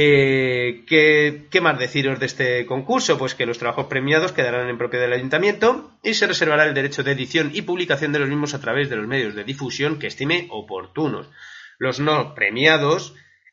¿Qué más deciros de este concurso? Pues que los trabajos premiados quedarán en propiedad del ayuntamiento y se reservará el derecho de edición y publicación de los mismos a través de los medios de difusión que estime oportunos. Los no premiados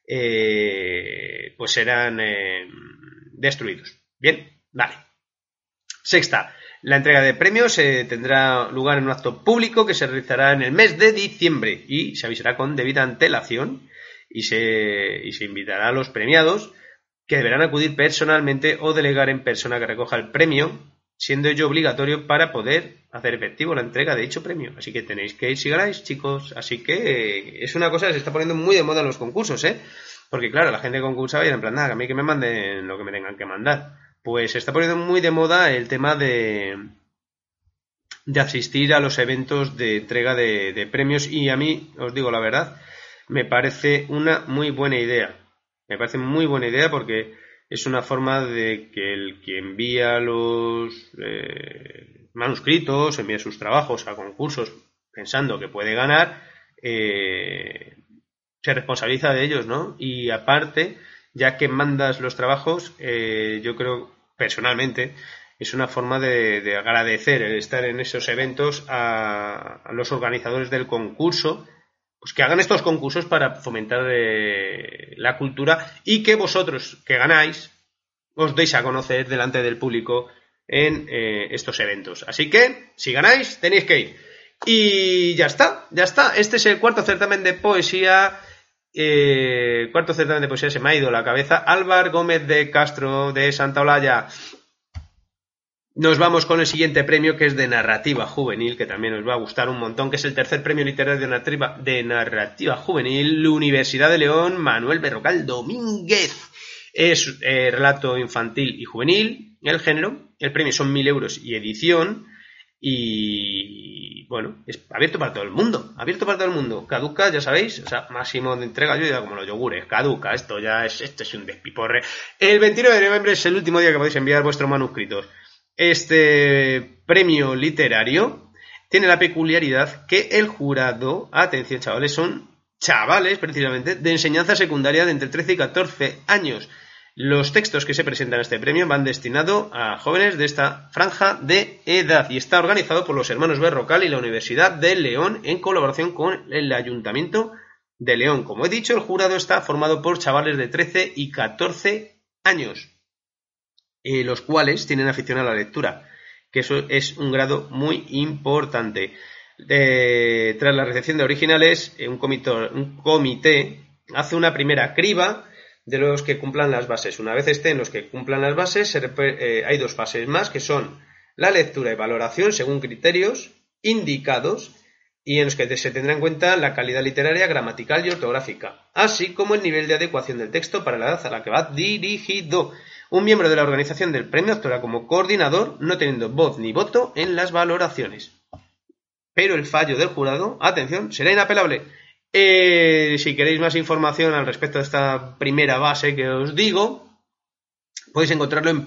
pues serán destruidos. Bien, vale. Sexta, la entrega de premios tendrá lugar en un acto público que se realizará en el mes de diciembre y se avisará con debida antelación. Y se invitará a los premiados, que deberán acudir personalmente o delegar en persona que recoja el premio, siendo ello obligatorio para poder hacer efectivo la entrega de dicho premio. Así que tenéis que ir si ganáis, chicos. Así que es una cosa que se está poniendo muy de moda en los concursos, porque claro, la gente concursaba y era en plan, nada, que a mí que me manden lo que me tengan que mandar. Pues se está poniendo muy de moda el tema de asistir a los eventos de entrega de premios, y a mí, os digo la verdad, me parece una muy buena idea. Me parece muy buena idea porque es una forma de que el que envía los manuscritos, envía sus trabajos a concursos pensando que puede ganar, se responsabiliza de ellos, ¿no? Y aparte, ya que mandas los trabajos, yo creo personalmente es una forma de agradecer el estar en esos eventos a los organizadores del concurso, pues que hagan estos concursos para fomentar la cultura y que vosotros que ganáis os deis a conocer delante del público en estos eventos. Así que, si ganáis, tenéis que ir. Y ya está. Este es el cuarto certamen de poesía. Se me ha ido la cabeza. Álvar Gómez de Castro, de Santa Olalla. Nos vamos con el siguiente premio, que es de narrativa juvenil, que también os va a gustar un montón, que es el tercer premio literario de narrativa juvenil, la Universidad de León, Manuel Berrocal Domínguez. Es relato infantil y juvenil, el género. El premio son 1.000 euros y edición. Y bueno, es abierto para todo el mundo. Abierto para todo el mundo. Caduca, ya sabéis, o sea, máximo de entrega, yo ya como los yogures. Caduca, esto es un despiporre. El 29 de noviembre es el último día que podéis enviar vuestros manuscritos. Este premio literario tiene la peculiaridad que el jurado, atención chavales, son chavales precisamente de enseñanza secundaria de entre 13 y 14 años. Los textos que se presentan a este premio van destinados a jóvenes de esta franja de edad y está organizado por los hermanos Berrocal y la Universidad de León en colaboración con el Ayuntamiento de León. Como he dicho, el jurado está formado por chavales de 13 y 14 años, los cuales tienen afición a la lectura, que eso es un grado muy importante. Tras la recepción de originales, un comité hace una primera criba de los que cumplan las bases. Una vez estén los que cumplan las bases, hay 2 fases más, que son la lectura y valoración según criterios indicados y en los que se tendrá en cuenta la calidad literaria, gramatical y ortográfica, así como el nivel de adecuación del texto para la edad a la que va dirigido. Un miembro de la organización del premio actuará como coordinador, no teniendo voz ni voto en las valoraciones. Pero el fallo del jurado, atención, será inapelable. Si queréis más información al respecto de esta primera base que os digo, podéis encontrarlo en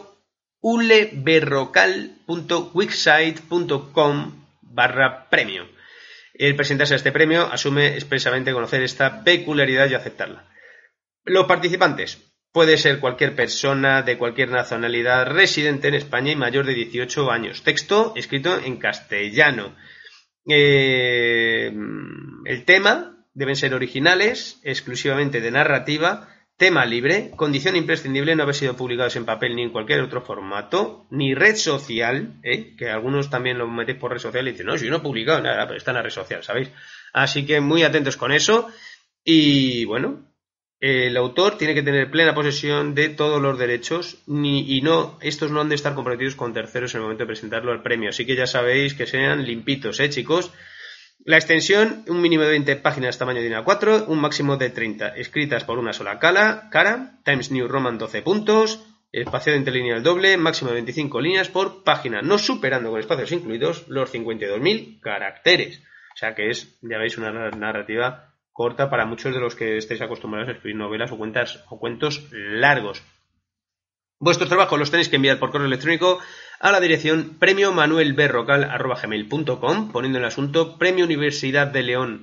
premiouleberrocal.wixsite.com/premio. El presentarse a este premio asume expresamente conocer esta peculiaridad y aceptarla. Los participantes: puede ser cualquier persona de cualquier nacionalidad residente en España y mayor de 18 años. Texto escrito en castellano. El tema deben ser originales, exclusivamente de narrativa, tema libre, condición imprescindible no haber sido publicados en papel ni en cualquier otro formato, ni red social, que algunos también lo metéis por red social y dicen, no, si yo no he publicado nada, pero está en la red social, ¿sabéis? Así que muy atentos con eso. Y bueno, el autor tiene que tener plena posesión de todos los derechos estos no han de estar comprometidos con terceros en el momento de presentarlo al premio, así que ya sabéis que sean limpitos, chicos. La extensión, un mínimo de 20 páginas tamaño DIN A4, un máximo de 30, escritas por una sola cara, Times New Roman 12 puntos, espaciado interlineal doble, máximo de 25 líneas por página, no superando con espacios incluidos los 52.000 caracteres, o sea que es, ya veis, una narrativa corta para muchos de los que estéis acostumbrados a escribir novelas o cuentos largos. Vuestros trabajos los tenéis que enviar por correo electrónico a la dirección premiomanuelberrocal@gmail.com, poniendo en el asunto Premio Universidad de León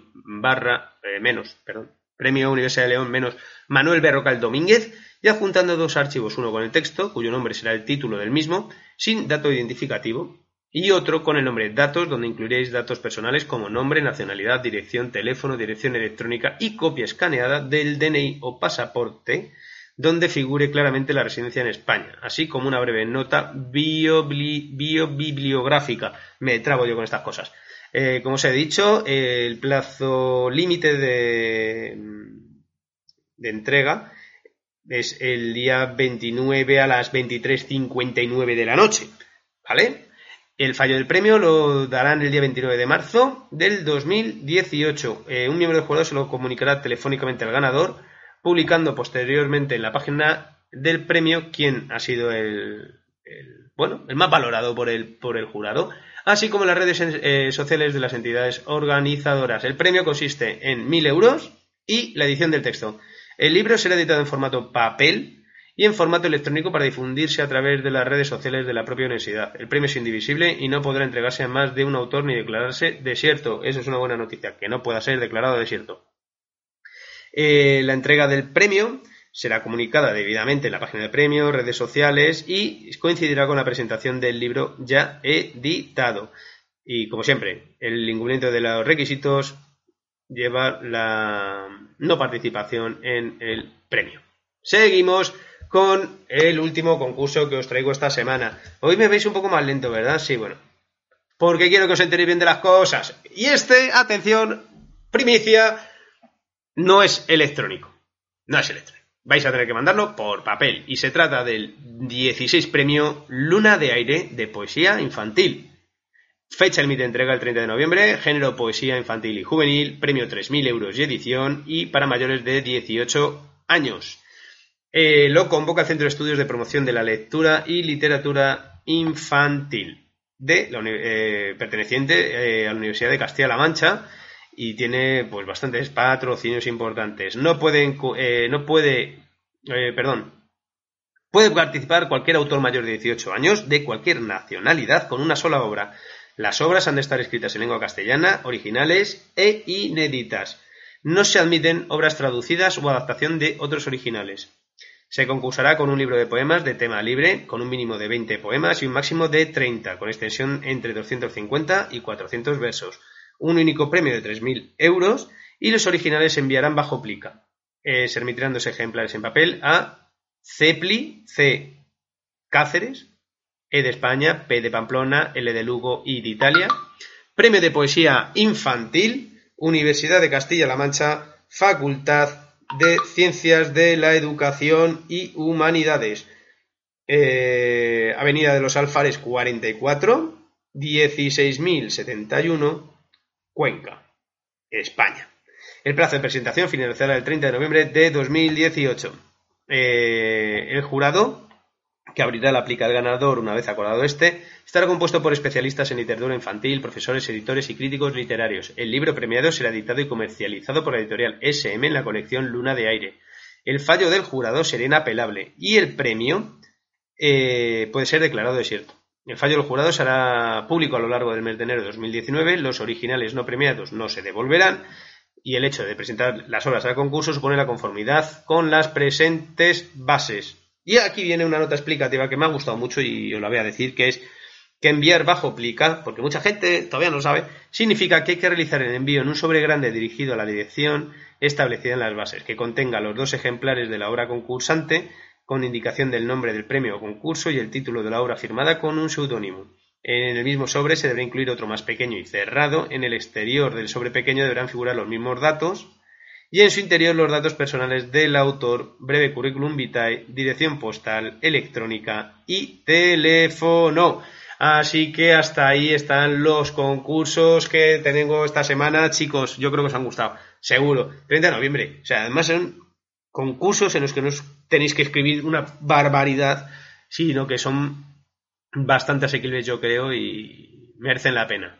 Premio Universidad de León menos Manuel Berrocal Domínguez, y adjuntando 2 archivos, uno con el texto, cuyo nombre será el título del mismo, sin dato identificativo, y otro con el nombre datos, donde incluiréis datos personales como nombre, nacionalidad, dirección, teléfono, dirección electrónica y copia escaneada del DNI o pasaporte, donde figure claramente la residencia en España, así como una breve nota biobibliográfica. Me trabo yo con estas cosas. Como os he dicho, el plazo límite de entrega es el día 29 a las 23:59 de la noche, ¿vale? El fallo del premio lo darán el día 29 de marzo del 2018. Un miembro del jurado se lo comunicará telefónicamente al ganador, publicando posteriormente en la página del premio quién ha sido el más valorado por el jurado, así como en las redes sociales de las entidades organizadoras. El premio consiste en 1.000 euros y la edición del texto. El libro será editado en formato papel y en formato electrónico para difundirse a través de las redes sociales de la propia universidad. El premio es indivisible y no podrá entregarse a más de un autor ni declararse desierto. Eso es una buena noticia, que no pueda ser declarado desierto. La entrega del premio será comunicada debidamente en la página del premio, redes sociales, y coincidirá con la presentación del libro ya editado. Y como siempre, el incumplimiento de los requisitos lleva la no participación en el premio. Seguimos con el último concurso que os traigo esta semana. Hoy me veis un poco más lento, ¿verdad? Sí, bueno, porque quiero que os enteréis bien de las cosas. Y atención, primicia, no es electrónico. No es electrónico. vais a tener que mandarlo por papel. Y se trata del 16 premio Luna de Aire de poesía infantil. Fecha límite de entrega el 30 de noviembre, género poesía infantil y juvenil, premio 3.000 euros y edición, y para mayores de 18 años. Lo convoca el Centro de Estudios de Promoción de la Lectura y Literatura Infantil, perteneciente a la Universidad de Castilla-La Mancha, y tiene pues bastantes patrocinios importantes. Puede participar cualquier autor mayor de 18 años, de cualquier nacionalidad, con una sola obra. Las obras han de estar escritas en lengua castellana, originales e inéditas. No se admiten obras traducidas o adaptación de otros originales. Se concursará con un libro de poemas de tema libre, con un mínimo de 20 poemas y un máximo de 30, con extensión entre 250 y 400 versos. Un único premio de 3.000 euros y los originales se enviarán bajo plica. Se remitirán 2 ejemplares en papel a Cepli, C. Cáceres, E de España, P de Pamplona, L de Lugo y de Italia. Premio de poesía infantil, Universidad de Castilla-La Mancha, Facultad de Ciencias de la Educación y Humanidades. Avenida de los Alfares 44, 16.071, Cuenca, España. El plazo de presentación finalizará el 30 de noviembre de 2018. El jurado, que abrirá la plica del ganador una vez acordado estará compuesto por especialistas en literatura infantil, profesores, editores y críticos literarios. El libro premiado será editado y comercializado por la editorial SM en la colección Luna de Aire. El fallo del jurado será inapelable y el premio puede ser declarado desierto. El fallo del jurado será público a lo largo del mes de enero de 2019. Los originales no premiados no se devolverán y el hecho de presentar las obras al concurso supone la conformidad con las presentes bases. Y aquí viene una nota explicativa que me ha gustado mucho y os la voy a decir, que es que enviar bajo plica, porque mucha gente todavía no lo sabe, significa que hay que realizar el envío en un sobre grande dirigido a la dirección establecida en las bases, que contenga los 2 ejemplares de la obra concursante, con indicación del nombre del premio o concurso y el título de la obra firmada con un seudónimo. En el mismo sobre se deberá incluir otro más pequeño y cerrado. En el exterior del sobre pequeño deberán figurar los mismos datos y en su interior los datos personales del autor, breve currículum vitae, dirección postal, electrónica y teléfono. Así que hasta ahí están los concursos que tengo esta semana. Chicos, yo creo que os han gustado, seguro. 30 de noviembre, o sea, además son concursos en los que no os tenéis que escribir una barbaridad, sino que son bastante asequibles, yo creo, y merecen la pena.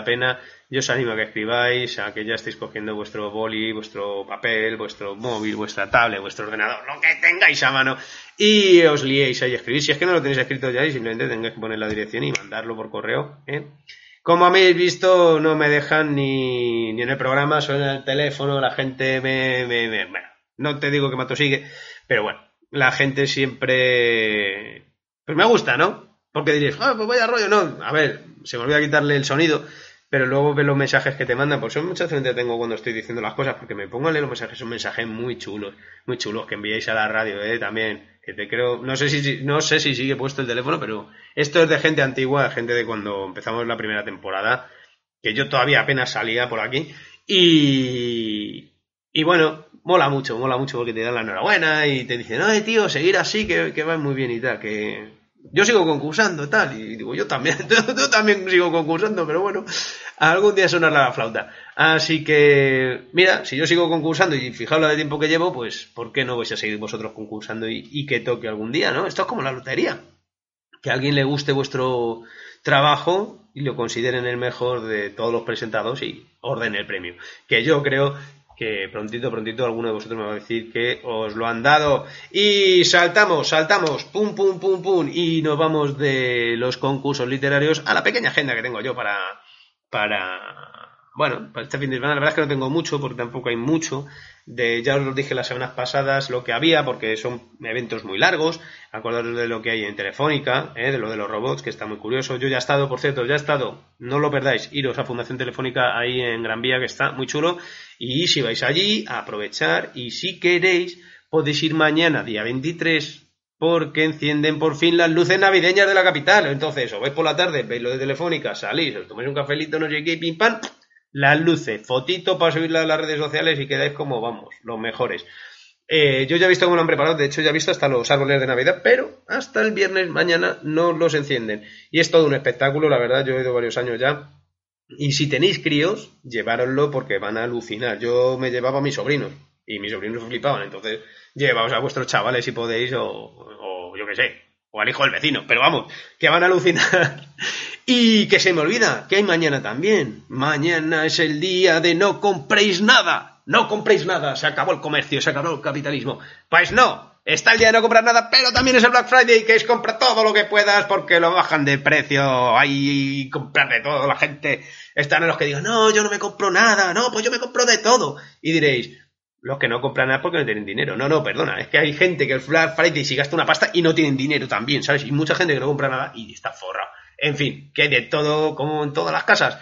Yo os animo a que escribáis, a que ya estéis cogiendo vuestro boli, vuestro papel, vuestro móvil, vuestra tablet, vuestro ordenador, lo que tengáis a mano, y os liéis ahí a escribir. Si es que no lo tenéis escrito ya y simplemente tengáis que poner la dirección y mandarlo por correo, Como habéis visto, no me dejan ni en el programa, suena el teléfono, la gente bueno, no te digo que me atosigue, pero bueno, la gente siempre pues me gusta, ¿no? Porque diréis, pues vaya rollo, no. A ver, se me olvida quitarle el sonido, pero luego ves los mensajes que te mandan, pues son muchas veces tengo cuando estoy diciendo las cosas, porque me pongo a leer los mensajes, son mensajes muy chulos que enviáis a la radio, también, que te creo, no sé si sigue puesto el teléfono, pero esto es de gente antigua, gente de cuando empezamos la primera temporada, que yo todavía apenas salía por aquí, y bueno, mola mucho porque te dan la enhorabuena y te dicen, oye tío, seguir así, que va muy bien y tal, que yo sigo concursando tal, y digo, yo también sigo concursando, pero bueno, algún día sonará la flauta. Así que, mira, si yo sigo concursando y fijaos la de tiempo que llevo, pues ¿por qué no vais a seguir vosotros concursando y que toque algún día, ¿no? Esto es como la lotería, que a alguien le guste vuestro trabajo y lo consideren el mejor de todos los presentados y ordene el premio, que yo creo que prontito alguno de vosotros me va a decir que os lo han dado. Y saltamos, pum, y nos vamos de los concursos literarios a la pequeña agenda que tengo yo para este fin de semana. La verdad es que no tengo mucho, porque tampoco hay mucho. Ya os lo dije las semanas pasadas lo que había, porque son eventos muy largos. Acordaros de lo que hay en Telefónica, de lo de los robots, que está muy curioso. Yo ya he estado, por cierto, no lo perdáis, iros a Fundación Telefónica ahí en Gran Vía, que está muy chulo. Y si vais allí, a aprovechar, y si queréis, podéis ir mañana, día 23, porque encienden por fin las luces navideñas de la capital. Entonces, os vais por la tarde, veis lo de Telefónica, salís, os tomáis un cafelito, no sé qué, pim pam, las luces, fotito para subirlas a las redes sociales y quedáis como, vamos, los mejores. Yo ya he visto cómo lo han preparado, de hecho ya he visto hasta los árboles de Navidad, pero hasta el viernes mañana no los encienden. Y es todo un espectáculo, la verdad, yo he ido varios años ya. Y si tenéis críos, llevároslo porque van a alucinar. Yo me llevaba a mis sobrinos y mis sobrinos flipaban, entonces llevaos a vuestros chavales si podéis o yo qué sé, o al hijo del vecino, pero vamos, que van a alucinar. Y que se me olvida, que hay mañana también. Mañana es el día de no compréis nada. No compréis nada, se acabó el comercio, se acabó el capitalismo. Pues no, está el día de no comprar nada, pero también es el Black Friday, que es compra todo lo que puedas porque lo bajan de precio. Hay comprar de todo, la gente están en los que digan, no, yo no me compro nada, no, pues yo me compro de todo. Y diréis, los que no compran nada porque no tienen dinero. No, perdona, es que hay gente que el Black Friday se gasta una pasta y no tienen dinero también, ¿sabes? Y mucha gente que no compra nada y está forrado. En fin, que hay de todo como en todas las casas.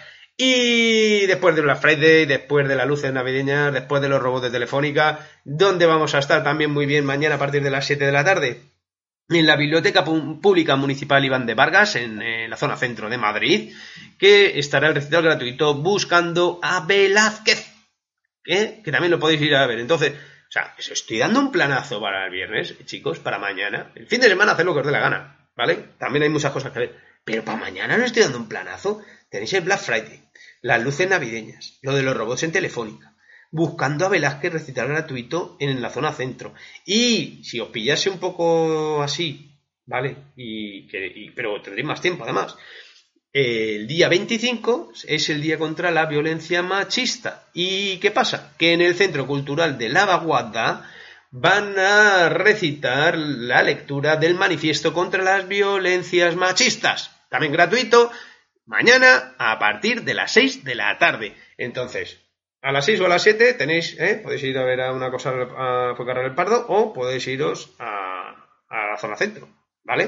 Y después de Black Friday, después de las luces navideñas, después de los robots de Telefónica, ¿dónde vamos a estar también muy bien mañana a partir de las 7 de la tarde? En la Biblioteca Pública Municipal Iván de Vargas, en la zona centro de Madrid, que estará el recital gratuito Buscando a Velázquez, que también lo podéis ir a ver. Entonces, o sea, os estoy dando un planazo para el viernes, chicos, para mañana. El fin de semana haced lo que os dé la gana, ¿vale? También hay muchas cosas que ver. Pero para mañana no estoy dando un planazo. Tenéis el Black Friday, las luces navideñas, lo de los robots en Telefónica, Buscando a Velázquez, recital gratuito en la zona centro. Y si os pillase un poco así, ¿vale? Pero tendréis más tiempo además. El día 25 es el día contra la violencia machista. ¿Y qué pasa? Que en el Centro Cultural de La Vaguada van a recitar la lectura del manifiesto contra las violencias machistas. También gratuito. Mañana a partir de las 6 de la tarde. Entonces, a las 6 o a las 7 tenéis, podéis ir a ver a una cosa a Fuencarral el Pardo o podéis iros a la zona centro, ¿vale?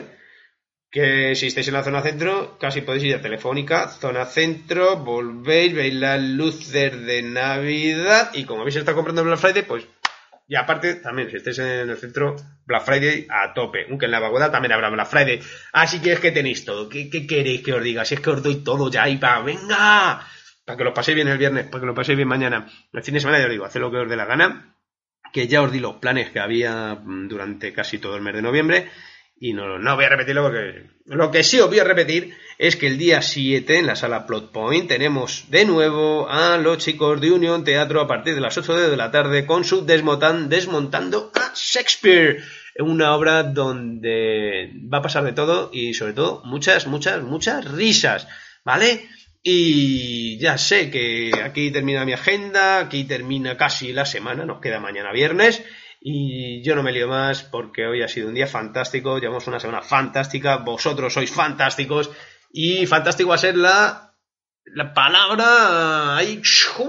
Que si estáis en la zona centro, casi podéis ir a Telefónica, zona centro, volvéis, veis las luces de Navidad y como habéis estado comprando en Black Friday, pues... Y aparte, también, si estáis en el centro, Black Friday a tope. Aunque en la Vaguada también habrá Black Friday. Así que es que tenéis todo. ¿Qué queréis que os diga? Si es que os doy todo ya y ¡venga! Para que lo paséis bien el viernes, para que lo paséis bien mañana. El fin de semana ya os digo, haced lo que os dé la gana. Que ya os di los planes que había durante casi todo el mes de noviembre. Y no voy a repetirlo porque... Lo que sí os voy a repetir es que el día 7 en la sala Plot Point tenemos de nuevo a los chicos de Unión Teatro a partir de las 8 de la tarde con su Desmontando a Shakespeare. Una obra donde va a pasar de todo y sobre todo muchas risas, ¿vale? Y ya sé que aquí termina mi agenda, aquí termina casi la semana, nos queda mañana viernes. Y yo no me lío más porque hoy ha sido un día fantástico, llevamos una semana fantástica, vosotros sois fantásticos y fantástico va a ser la palabra ahí,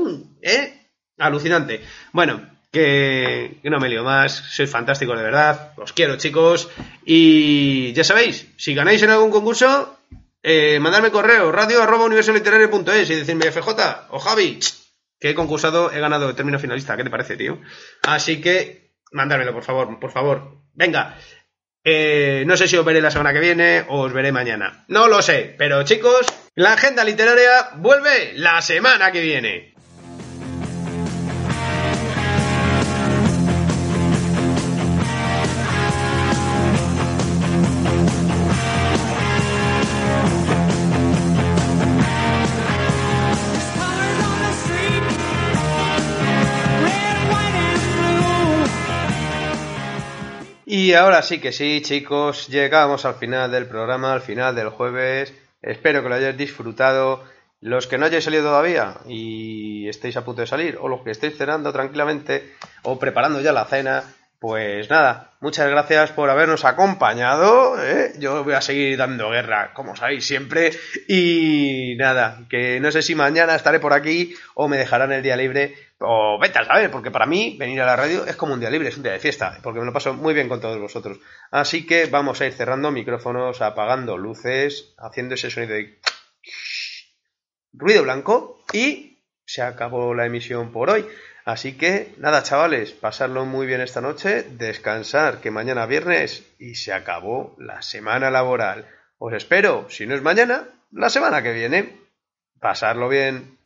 alucinante. Bueno, que no me lío más, sois fantásticos de verdad, os quiero chicos y ya sabéis, si ganáis en algún concurso, mandadme correo radio@universoliterario.es y decirme FJ o Javi, que he concursado, he ganado el término finalista, ¿qué te parece, tío? Así que mándamelo, por favor. Venga. No sé si os veré la semana que viene o os veré mañana. No lo sé, pero chicos, la agenda literaria vuelve la semana que viene. Y ahora sí que sí, chicos, llegamos al final del programa, al final del jueves. Espero que lo hayáis disfrutado. Los que no hayáis salido todavía y estéis a punto de salir, o los que estéis cenando tranquilamente o preparando ya la cena, pues nada, muchas gracias por habernos acompañado, Yo voy a seguir dando guerra, como sabéis siempre, y nada, que no sé si mañana estaré por aquí o me dejarán el día libre, o vete a saber, porque para mí venir a la radio es como un día libre, es un día de fiesta, porque me lo paso muy bien con todos vosotros. Así que vamos a ir cerrando micrófonos, apagando luces, haciendo ese sonido de ruido blanco y se acabó la emisión por hoy. Así que nada, chavales, pasarlo muy bien esta noche, descansar, que mañana viernes y se acabó la semana laboral. Os espero, si no es mañana, la semana que viene. Pasarlo bien.